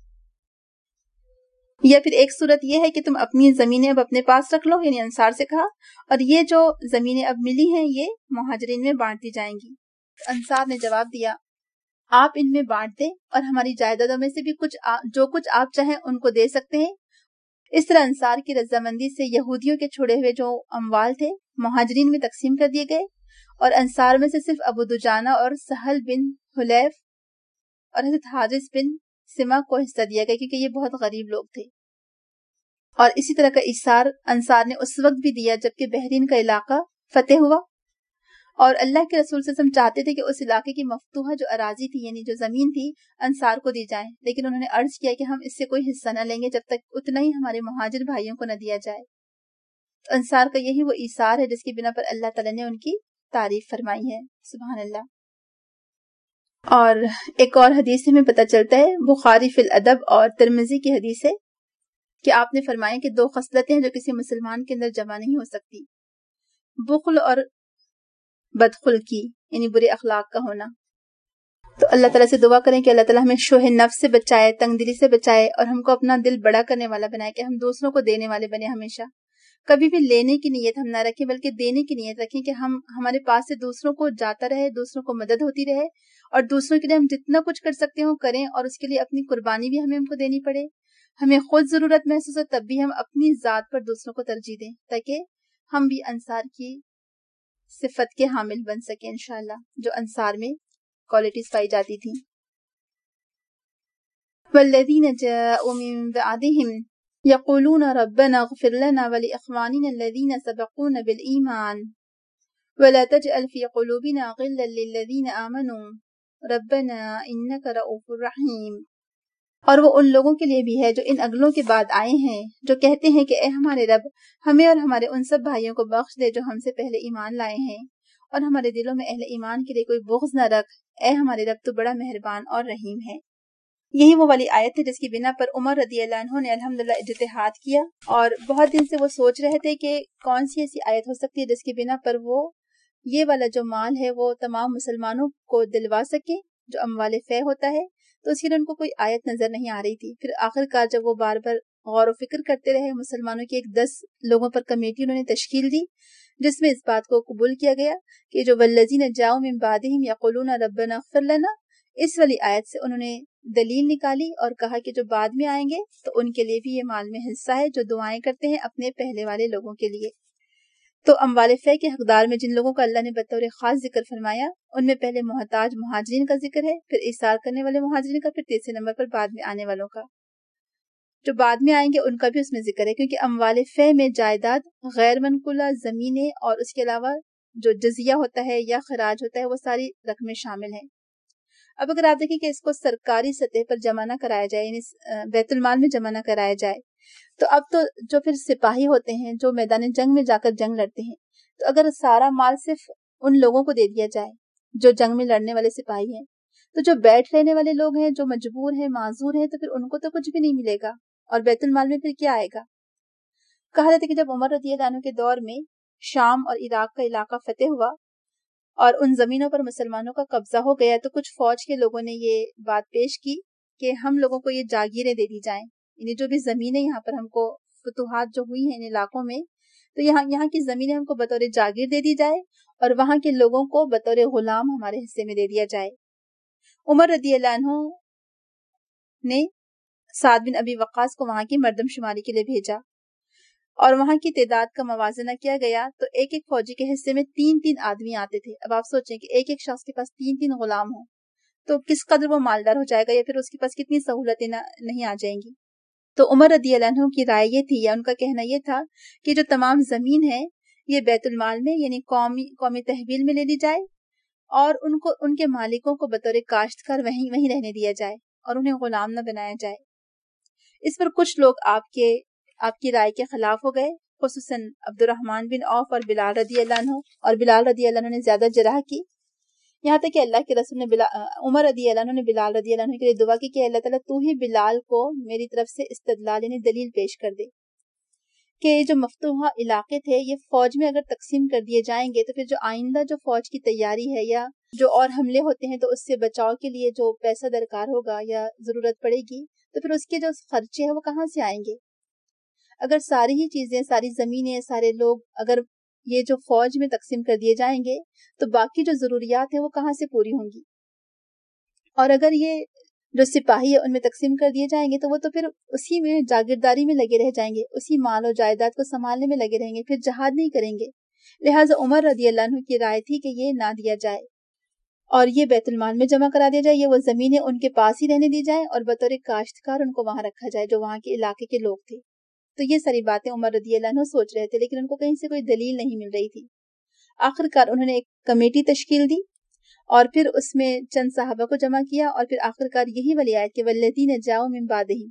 یا پھر ایک صورت یہ ہے کہ تم اپنی زمینیں اب اپنے پاس رکھ لو, یعنی انصار سے کہا, اور یہ جو زمینیں اب ملی ہیں یہ مہاجرین میں بانٹ دی جائیں گی. انصار نے جواب دیا, آپ ان میں بانٹ دیں اور ہماری جائیدادوں میں سے بھی کچھ آ, جو کچھ آپ چاہیں ان کو دے سکتے ہیں. اس طرح انصار کی رضامندی سے یہودیوں کے چھوڑے ہوئے جو اموال تھے مہاجرین میں تقسیم کر دیے گئے, اور انصار میں سے صرف ابو دجانہ اور سہل بن حلیف اور حضرت حارث بن سما کو حصہ دیا گیا, کیونکہ یہ بہت غریب لوگ تھے. اور اسی طرح کا اثار انصار نے اس وقت بھی دیا جبکہ بحرین کا علاقہ فتح ہوا, اور اللہ کے رسول صلی اللہ علیہ وسلم چاہتے تھے کہ اس علاقے کی مفتوحہ جو اراضی تھی, یعنی جو زمین تھی, انصار کو دی جائے, لیکن انہوں نے عرض کیا کہ ہم اس سے کوئی حصہ نہ لیں گے جب تک اتنا ہی ہمارے مہاجر بھائیوں کو نہ دیا جائے. تو انصار کا یہی وہ ایثار ہے جس کی بنا پر اللہ تعالیٰ نے ان کی تعریف فرمائی ہے. سبحان اللہ. اور ایک اور حدیث سے ہمیں پتہ چلتا ہے, بخاری فی الادب اور ترمذی کی حدیث ہے کہ آپ نے فرمایا کہ دو خصلتیں ہیں جو کسی مسلمان کے اندر جمع نہیں ہو سکتی. بخل اور بدخلقی یعنی برے اخلاق کا ہونا. تو اللہ تعالیٰ سے دعا کریں کہ اللہ تعالیٰ ہمیں شوہ نفس سے بچائے، تنگ دلی سے بچائے، اور ہم کو اپنا دل بڑا کرنے والا بنائے کہ ہم دوسروں کو دینے والے بنے. ہمیشہ کبھی بھی لینے کی نیت ہم نہ رکھیں بلکہ دینے کی نیت رکھیں کہ ہم ہمارے پاس سے دوسروں کو جاتا رہے، دوسروں کو مدد ہوتی رہے، اور دوسروں کے لیے ہم جتنا کچھ کر سکتے ہوں کریں، اور اس کے لیے اپنی قربانی بھی ہمیں ہم کو دینی پڑے. ہمیں خود ضرورت محسوس ہو تب بھی ہم اپنی ذات پر دوسروں کو ترجیح دیں تاکہ ہم بھی انصار کی صفت کے حامل بن سکیں انشاءاللہ، جو انصار میں کوالٹیز پائی جاتی تھیں. والذین جاءوا من بعدهم یقولون ربنا اغفر لنا ولإخواننا الذین سبقونا بالایمان ولا تجعل في قلوبنا غلا للذین آمنوا ربنا انک رؤوف رحیم. اور وہ ان لوگوں کے لیے بھی ہے جو ان اگلوں کے بعد آئے ہیں، جو کہتے ہیں کہ اے ہمارے رب ہمیں اور ہمارے ان سب بھائیوں کو بخش دے جو ہم سے پہلے ایمان لائے ہیں، اور ہمارے دلوں میں اہل ایمان کے لیے کوئی بغض نہ رکھ، اے ہمارے رب تو بڑا مہربان اور رحیم ہے. یہی وہ والی آیت ہے جس کی بنا پر عمر رضی اللہ عنہ نے الحمدللہ اجتہاد کیا، اور بہت دن سے وہ سوچ رہے تھے کہ کون سی ایسی آیت ہو سکتی ہے جس کی بنا پر وہ یہ والا جو مال ہے وہ تمام مسلمانوں کو دلوا سکے جو اموال فے ہوتا ہے. تو اس کے لیے ان کو کوئی آیت نظر نہیں آ رہی تھی. پھر آخر کار جب وہ بار بار غور و فکر کرتے رہے، مسلمانوں کی ایک دس لوگوں پر کمیٹی انہوں نے تشکیل دی جس میں اس بات کو قبول کیا گیا کہ جو والذین جاؤ من بعدہم یقولون ربنا اغفر لنا، اس والی آیت سے انہوں نے دلیل نکالی اور کہا کہ جو بعد میں آئیں گے تو ان کے لیے بھی یہ مال میں حصہ ہے جو دعائیں کرتے ہیں اپنے پہلے والے لوگوں کے لیے. تو اموال فے کے حقدار میں جن لوگوں کا اللہ نے بطور خاص ذکر فرمایا ان میں پہلے محتاج مہاجرین کا ذکر ہے، پھر ایثار کرنے والے مہاجرین کا، پھر تیسرے نمبر پر بعد میں آنے والوں کا. جو بعد میں آئیں گے ان کا بھی اس میں ذکر ہے کیونکہ اموال فے میں جائیداد، غیر منقولہ زمینیں اور اس کے علاوہ جو جزیہ ہوتا ہے یا خراج ہوتا ہے وہ ساری رقمیں شامل ہیں. اب اگر آپ دیکھیں کہ اس کو سرکاری سطح پر جمع نہ کرایا جائے، یعنی بیت المال میں جمع نہ کرایا جائے، تو اب تو جو پھر سپاہی ہوتے ہیں جو میدان جنگ میں جا کر جنگ لڑتے ہیں، تو اگر سارا مال صرف ان لوگوں کو دے دیا جائے جو جنگ میں لڑنے والے سپاہی ہیں، تو جو بیٹھ رہنے والے لوگ ہیں جو مجبور ہیں، معذور ہیں، تو پھر ان کو تو کچھ بھی نہیں ملے گا، اور بیت المال میں پھر کیا آئے گا. کہا جاتا ہے کہ جب عمر رضی اللہ عنہ کے دور میں شام اور عراق کا علاقہ فتح ہوا اور ان زمینوں پر مسلمانوں کا قبضہ ہو گیا، تو کچھ فوج کے لوگوں نے یہ بات پیش کی کہ ہم لوگوں کو یہ جاگیریں دے دی جائیں، یعنی جو بھی زمینیں یہاں پر ہم کو فتوحات جو ہوئی ہیں ان علاقوں میں، تو یہاں یہاں کی زمینیں ہم کو بطور جاگیر دے دی جائے اور وہاں کے لوگوں کو بطور غلام ہمارے حصے میں دے دیا جائے. عمر رضی اللہ عنہ نے سعد بن ابی وقاص کو وہاں کی مردم شماری کے لیے بھیجا اور وہاں کی تعداد کا موازنہ کیا گیا تو ایک ایک فوجی کے حصے میں تین تین آدمی آتے تھے. اب آپ سوچیں کہ ایک ایک شخص کے پاس تین تین غلام ہوں تو کس قدر وہ مالدار ہو جائے گا، یا پھر اس کے پاس کتنی سہولتیں نہیں آ جائیں گی. تو عمر رضی اللہ عنہ کی رائے یہ تھی، یا ان کا کہنا یہ تھا کہ جو تمام زمین ہے یہ بیت المال میں یعنی قومی قومی تحویل میں لے لی جائے اور ان کو ان کے مالکوں کو بطور کاشتکار وہیں وہیں رہنے دیا جائے اور انہیں غلام نہ بنایا جائے. اس پر کچھ لوگ آپ کے آپ کی رائے کے خلاف ہو گئے، خصوصاً عبد الرحمن بن عوف اور بلال رضی اللہ عنہ، اور بلال رضی اللہ عنہ نے زیادہ جرح کی، یہاں تک کہ اللہ کے رسول نے بلال عمر رضی اللہ عنہ نے بلال رضی اللہ عنہ کے لیے دعا کی کہ اللہ تعالیٰ تو ہی بلال کو میری طرف سے استدلال یعنی دلیل پیش کر دے کہ یہ جو مفتوحہ علاقے تھے یہ فوج میں اگر تقسیم کر دیے جائیں گے تو پھر جو آئندہ جو فوج کی تیاری ہے یا جو اور حملے ہوتے ہیں تو اس سے بچاؤ کے لیے جو پیسہ درکار ہوگا یا ضرورت پڑے گی تو پھر اس کے جو خرچے ہیں وہ کہاں سے آئیں گے. اگر ساری ہی چیزیں، ساری زمینیں، سارے لوگ اگر یہ جو فوج میں تقسیم کر دیے جائیں گے تو باقی جو ضروریات ہیں وہ کہاں سے پوری ہوں گی. اور اگر یہ جو سپاہی ہے ان میں تقسیم کر دیے جائیں گے تو وہ تو پھر اسی میں جاگیرداری میں لگے رہ جائیں گے، اسی مال و جائیداد کو سنبھالنے میں لگے رہیں گے، پھر جہاد نہیں کریں گے. لہٰذا عمر رضی اللہ عنہ کی رائے تھی کہ یہ نہ دیا جائے اور یہ بیت المال میں جمع کرا دیا جائے، یہ وہ زمینیں ان کے پاس ہی رہنے دی جائیں اور بطور کاشتکار ان کو وہاں رکھا جائے جو وہاں کے علاقے کے لوگ تھے. تو یہ ساری باتیں عمر رضی اللہ عنہ سوچ رہے تھے لیکن ان کو کہیں سے کوئی دلیل نہیں مل رہی تھی. آخر کار انہوں نے ایک کمیٹی تشکیل دی اور پھر اس میں چند صحابہ کو جمع کیا اور پھر آخر کار یہی والی آیت کہ والذین جاؤ من بعدہم،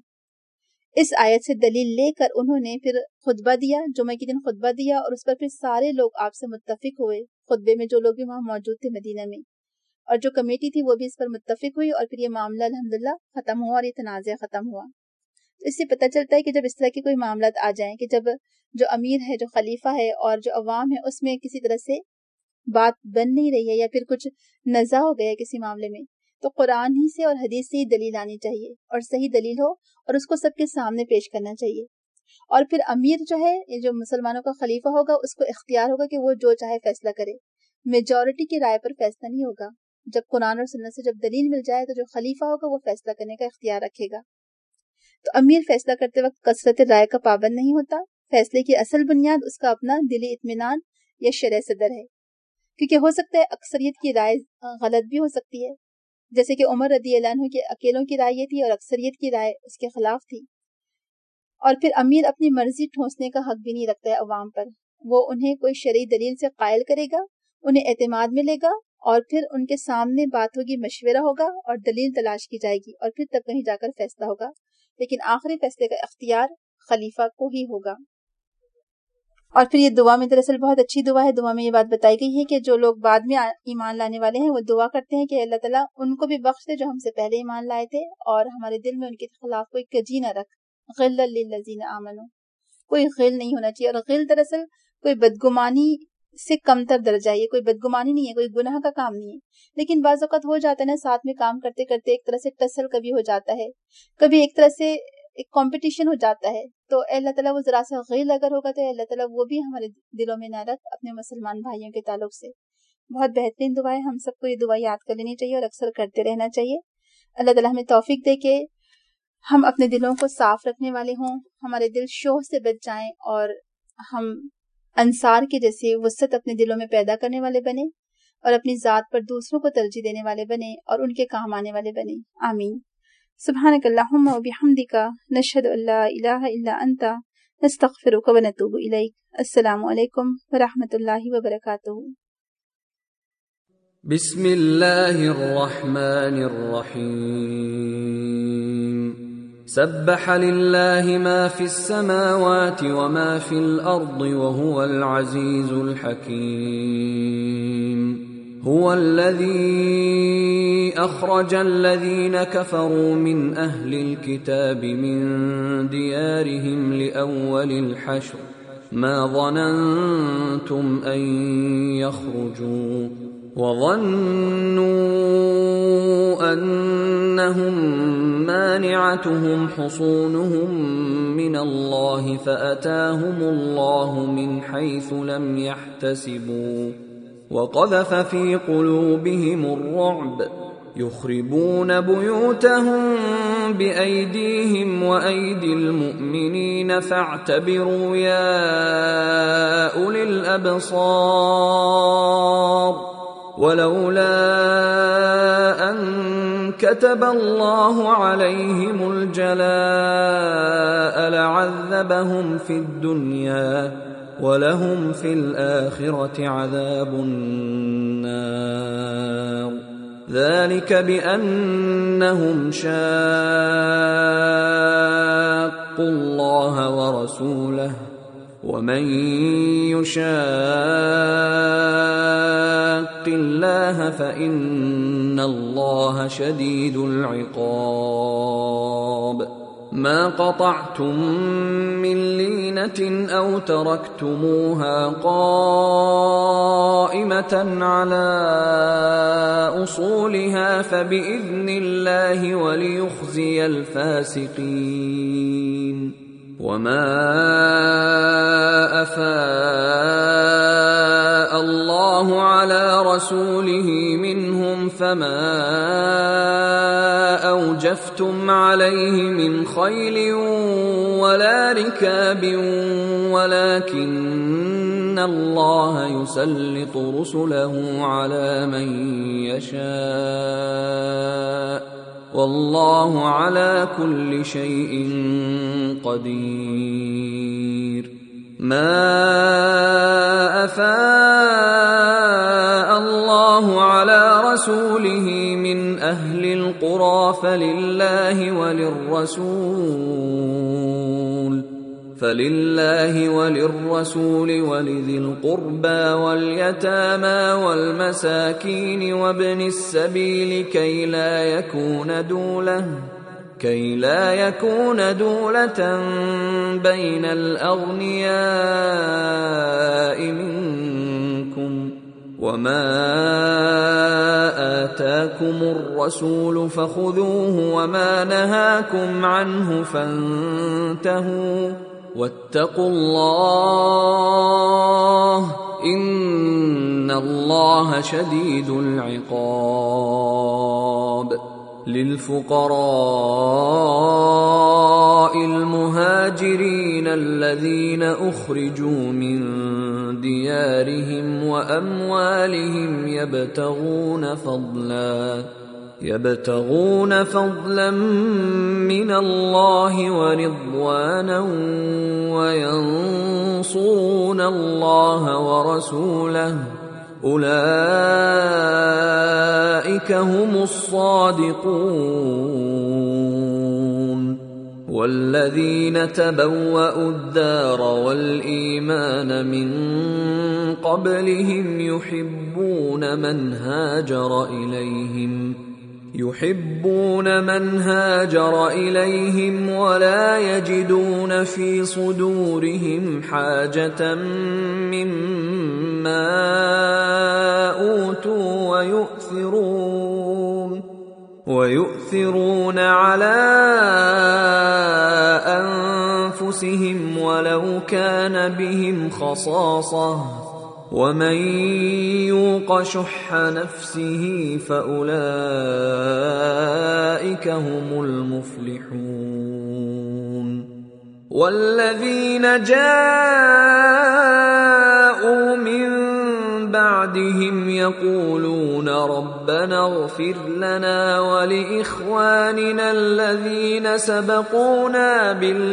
اس آیت سے دلیل لے کر انہوں نے پھر خطبہ دیا، جمعہ کے دن خطبہ دیا اور اس پر پھر سارے لوگ آپ سے متفق ہوئے. خطبے میں جو لوگ بھی وہاں موجود تھے مدینہ میں اور جو کمیٹی تھی وہ بھی اس پر متفق ہوئی اور پھر یہ معاملہ الحمدللہ ختم ہوا اور یہ تنازع ختم ہوا. اس سے پتہ چلتا ہے کہ جب اس طرح کے کوئی معاملات آ جائیں کہ جب جو امیر ہے، جو خلیفہ ہے اور جو عوام ہے اس میں کسی طرح سے بات بن نہیں رہی ہے یا پھر کچھ نزاع ہو گیا ہے کسی معاملے میں، تو قرآن ہی سے اور حدیث سے ہی دلیل آنی چاہیے اور صحیح دلیل ہو اور اس کو سب کے سامنے پیش کرنا چاہیے. اور پھر امیر جو ہے، جو مسلمانوں کا خلیفہ ہوگا، اس کو اختیار ہوگا کہ وہ جو چاہے فیصلہ کرے، میجورٹی کی رائے پر فیصلہ نہیں ہوگا. جب قرآن اور سنت سے جب دلیل مل جائے تو جو خلیفہ ہوگا وہ فیصلہ کرنے کا اختیار رکھے گا. تو امیر فیصلہ کرتے وقت کثرت رائے کا پابند نہیں ہوتا. فیصلے کی اصل بنیاد اس کا اپنا دلی اطمینان یا شرع صدر ہے، کیونکہ ہو سکتا ہے اکثریت کی رائے غلط بھی ہو سکتی ہے، جیسے کہ عمر رضی اللہ عنہ کے اکیلوں کی رائے یہ تھی اور اکثریت کی رائے اس کے خلاف تھی. اور پھر امیر اپنی مرضی ٹھونسنے کا حق بھی نہیں رکھتا ہے عوام پر. وہ انہیں کوئی شرعی دلیل سے قائل کرے گا، انہیں اعتماد ملے گا اور پھر ان کے سامنے بات ہوگی، مشورہ ہوگا اور دلیل تلاش کی جائے گی اور پھر تب کہیں جا کر فیصلہ ہوگا. لیکن آخری فیصلے کا اختیار خلیفہ کو ہی ہوگا. اور پھر یہ دعا میں دراصل بہت اچھی دعا ہے. دعا میں یہ بات بتائی گئی ہے کہ جو لوگ بعد میں ایمان لانے والے ہیں وہ دعا کرتے ہیں کہ اللہ تعالیٰ ان کو بھی بخش دے جو ہم سے پہلے ایمان لائے تھے، اور ہمارے دل میں ان کے خلاف کوئی کجی نہ رکھ. غل للذین آمنوا، کوئی غل نہیں ہونا چاہیے. اور غل دراصل کوئی بدگمانی سے کم تر درجہ ہے، یہ کوئی بدگمانی نہیں ہے، کوئی گناہ کا کام نہیں ہے. لیکن بعض اوقات ہو جاتا ہے نا، ساتھ میں کام کرتے کرتے ایک طرح سے ٹسل کبھی ہو جاتا ہے، کبھی ایک طرح سے ایک کمپٹیشن ہو جاتا ہے. تو اللہ تعالیٰ وہ ذرا سا غیل اگر ہوگا تو اللہ تعالیٰ وہ بھی ہمارے دلوں میں نہ رکھ اپنے مسلمان بھائیوں کے تعلق سے. بہت بہترین دعا ہے، ہم سب کو یہ دعا یاد کر لینی چاہیے اور اکثر کرتے رہنا چاہیے. اللہ تعالیٰ ہمیں توفیق دے کہ ہم اپنے دلوں کو صاف رکھنے والے ہوں، ہمارے دل شوہ سے بچ جائیں اور ہم انصار کے جیسے وسعت اپنے دلوں میں پیدا کرنے والے بنے اور اپنی ذات پر دوسروں کو ترجیح دینے والے بنے اور ان کے کام آنے والے بنے. آمین. سبحانک اللہم و بحمدک، نشہد ان لا الہ الا انت، نستغفرک و نتوب الیک. السلام علیکم ورحمۃ اللہ وبرکاتہ. بسم اللہ الرحمن الرحیم. سبح للہ ما فی السماوات وما فی الارض وهو العزیز الحکیم. هو الذي أخرج الذين كفروا من أهل الكتاب من ديارهم لأول الحشر ما ظننتم أن يخرجوا وظنوا أنهم مانعتهم حصونهم من الله فأتاهم الله من حيث لم يحتسبوا وقذف في قلوبهم الرعب يخربون بيوتهم بأيديهم وأيدي المؤمنين فاعتبروا يا أولي الأبصار. ولولا أن كتب الله عليهم الجلاء لعذبهم في الدنيا وَلَهُمْ فِي الْآخِرَةِ عَذَابُ النَّارِ. ذَلِكَ بِأَنَّهُمْ شَاقُّوا اللَّهَ وَرَسُولَهُ وَمَن يُشَاقِّ اللَّهَ فَإِنَّ اللَّهَ شَدِيدُ الْعِقَابِ. ما قطعتم من لينة أو تركتموها قائمة على أصولها فبإذن الله وليخزي الفاسقين. وما أفاء الله على رسوله منهم فما أوجفتم عليه من خيل ولا ركاب ولكن الله يسلط رسله على من يشاء والله على كل شيء قدير. ما أفاء الله على رسوله من أهل القرى فلله وللرسول فلله وللرسول ولذي القربى واليتامى والمساكين وابن السبيل كي لا يكون دولة كي لا يكون دولة بين الأغنياء منكم. وما آتاكم الرسول فخذوه وما نهاكم عنه فانتهوا واتقوا الله إن الله شديد العقاب. للفقراء المهاجرين الذين أخرجوا من ديارهم وأموالهم يبتغون فضلا يبتغون فضلا من الله ورضوانا وينصرون الله ورسوله أولئك هم الصادقون. والذين تبوأوا الدار والإيمان من قبلهم يحبون من هاجر إليهم يحبون من هاجر إليهم ولا يجدون في صدورهم حاجة مما أوتوا ويؤثرون ويؤثرون على أنفسهم ولو كان بهم خصاصة ومن يوق شح نفسه فأولئك هم المفلحون. والذين جاءوا من بعدهم يقولون ربنا اغفر لنا ولإخواننا الذين سبقونا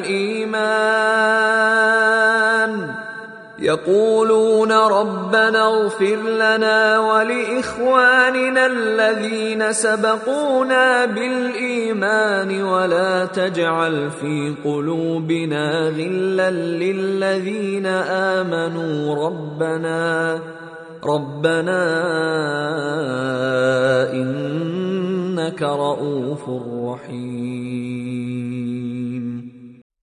بالإيمان يقولون ربنا اغفر لنا ولإخواننا الذين سبقونا بالإيمان ولا تجعل في قلوبنا غلا للذين آمنوا ربنا ربنا إنك رؤوف رحيم.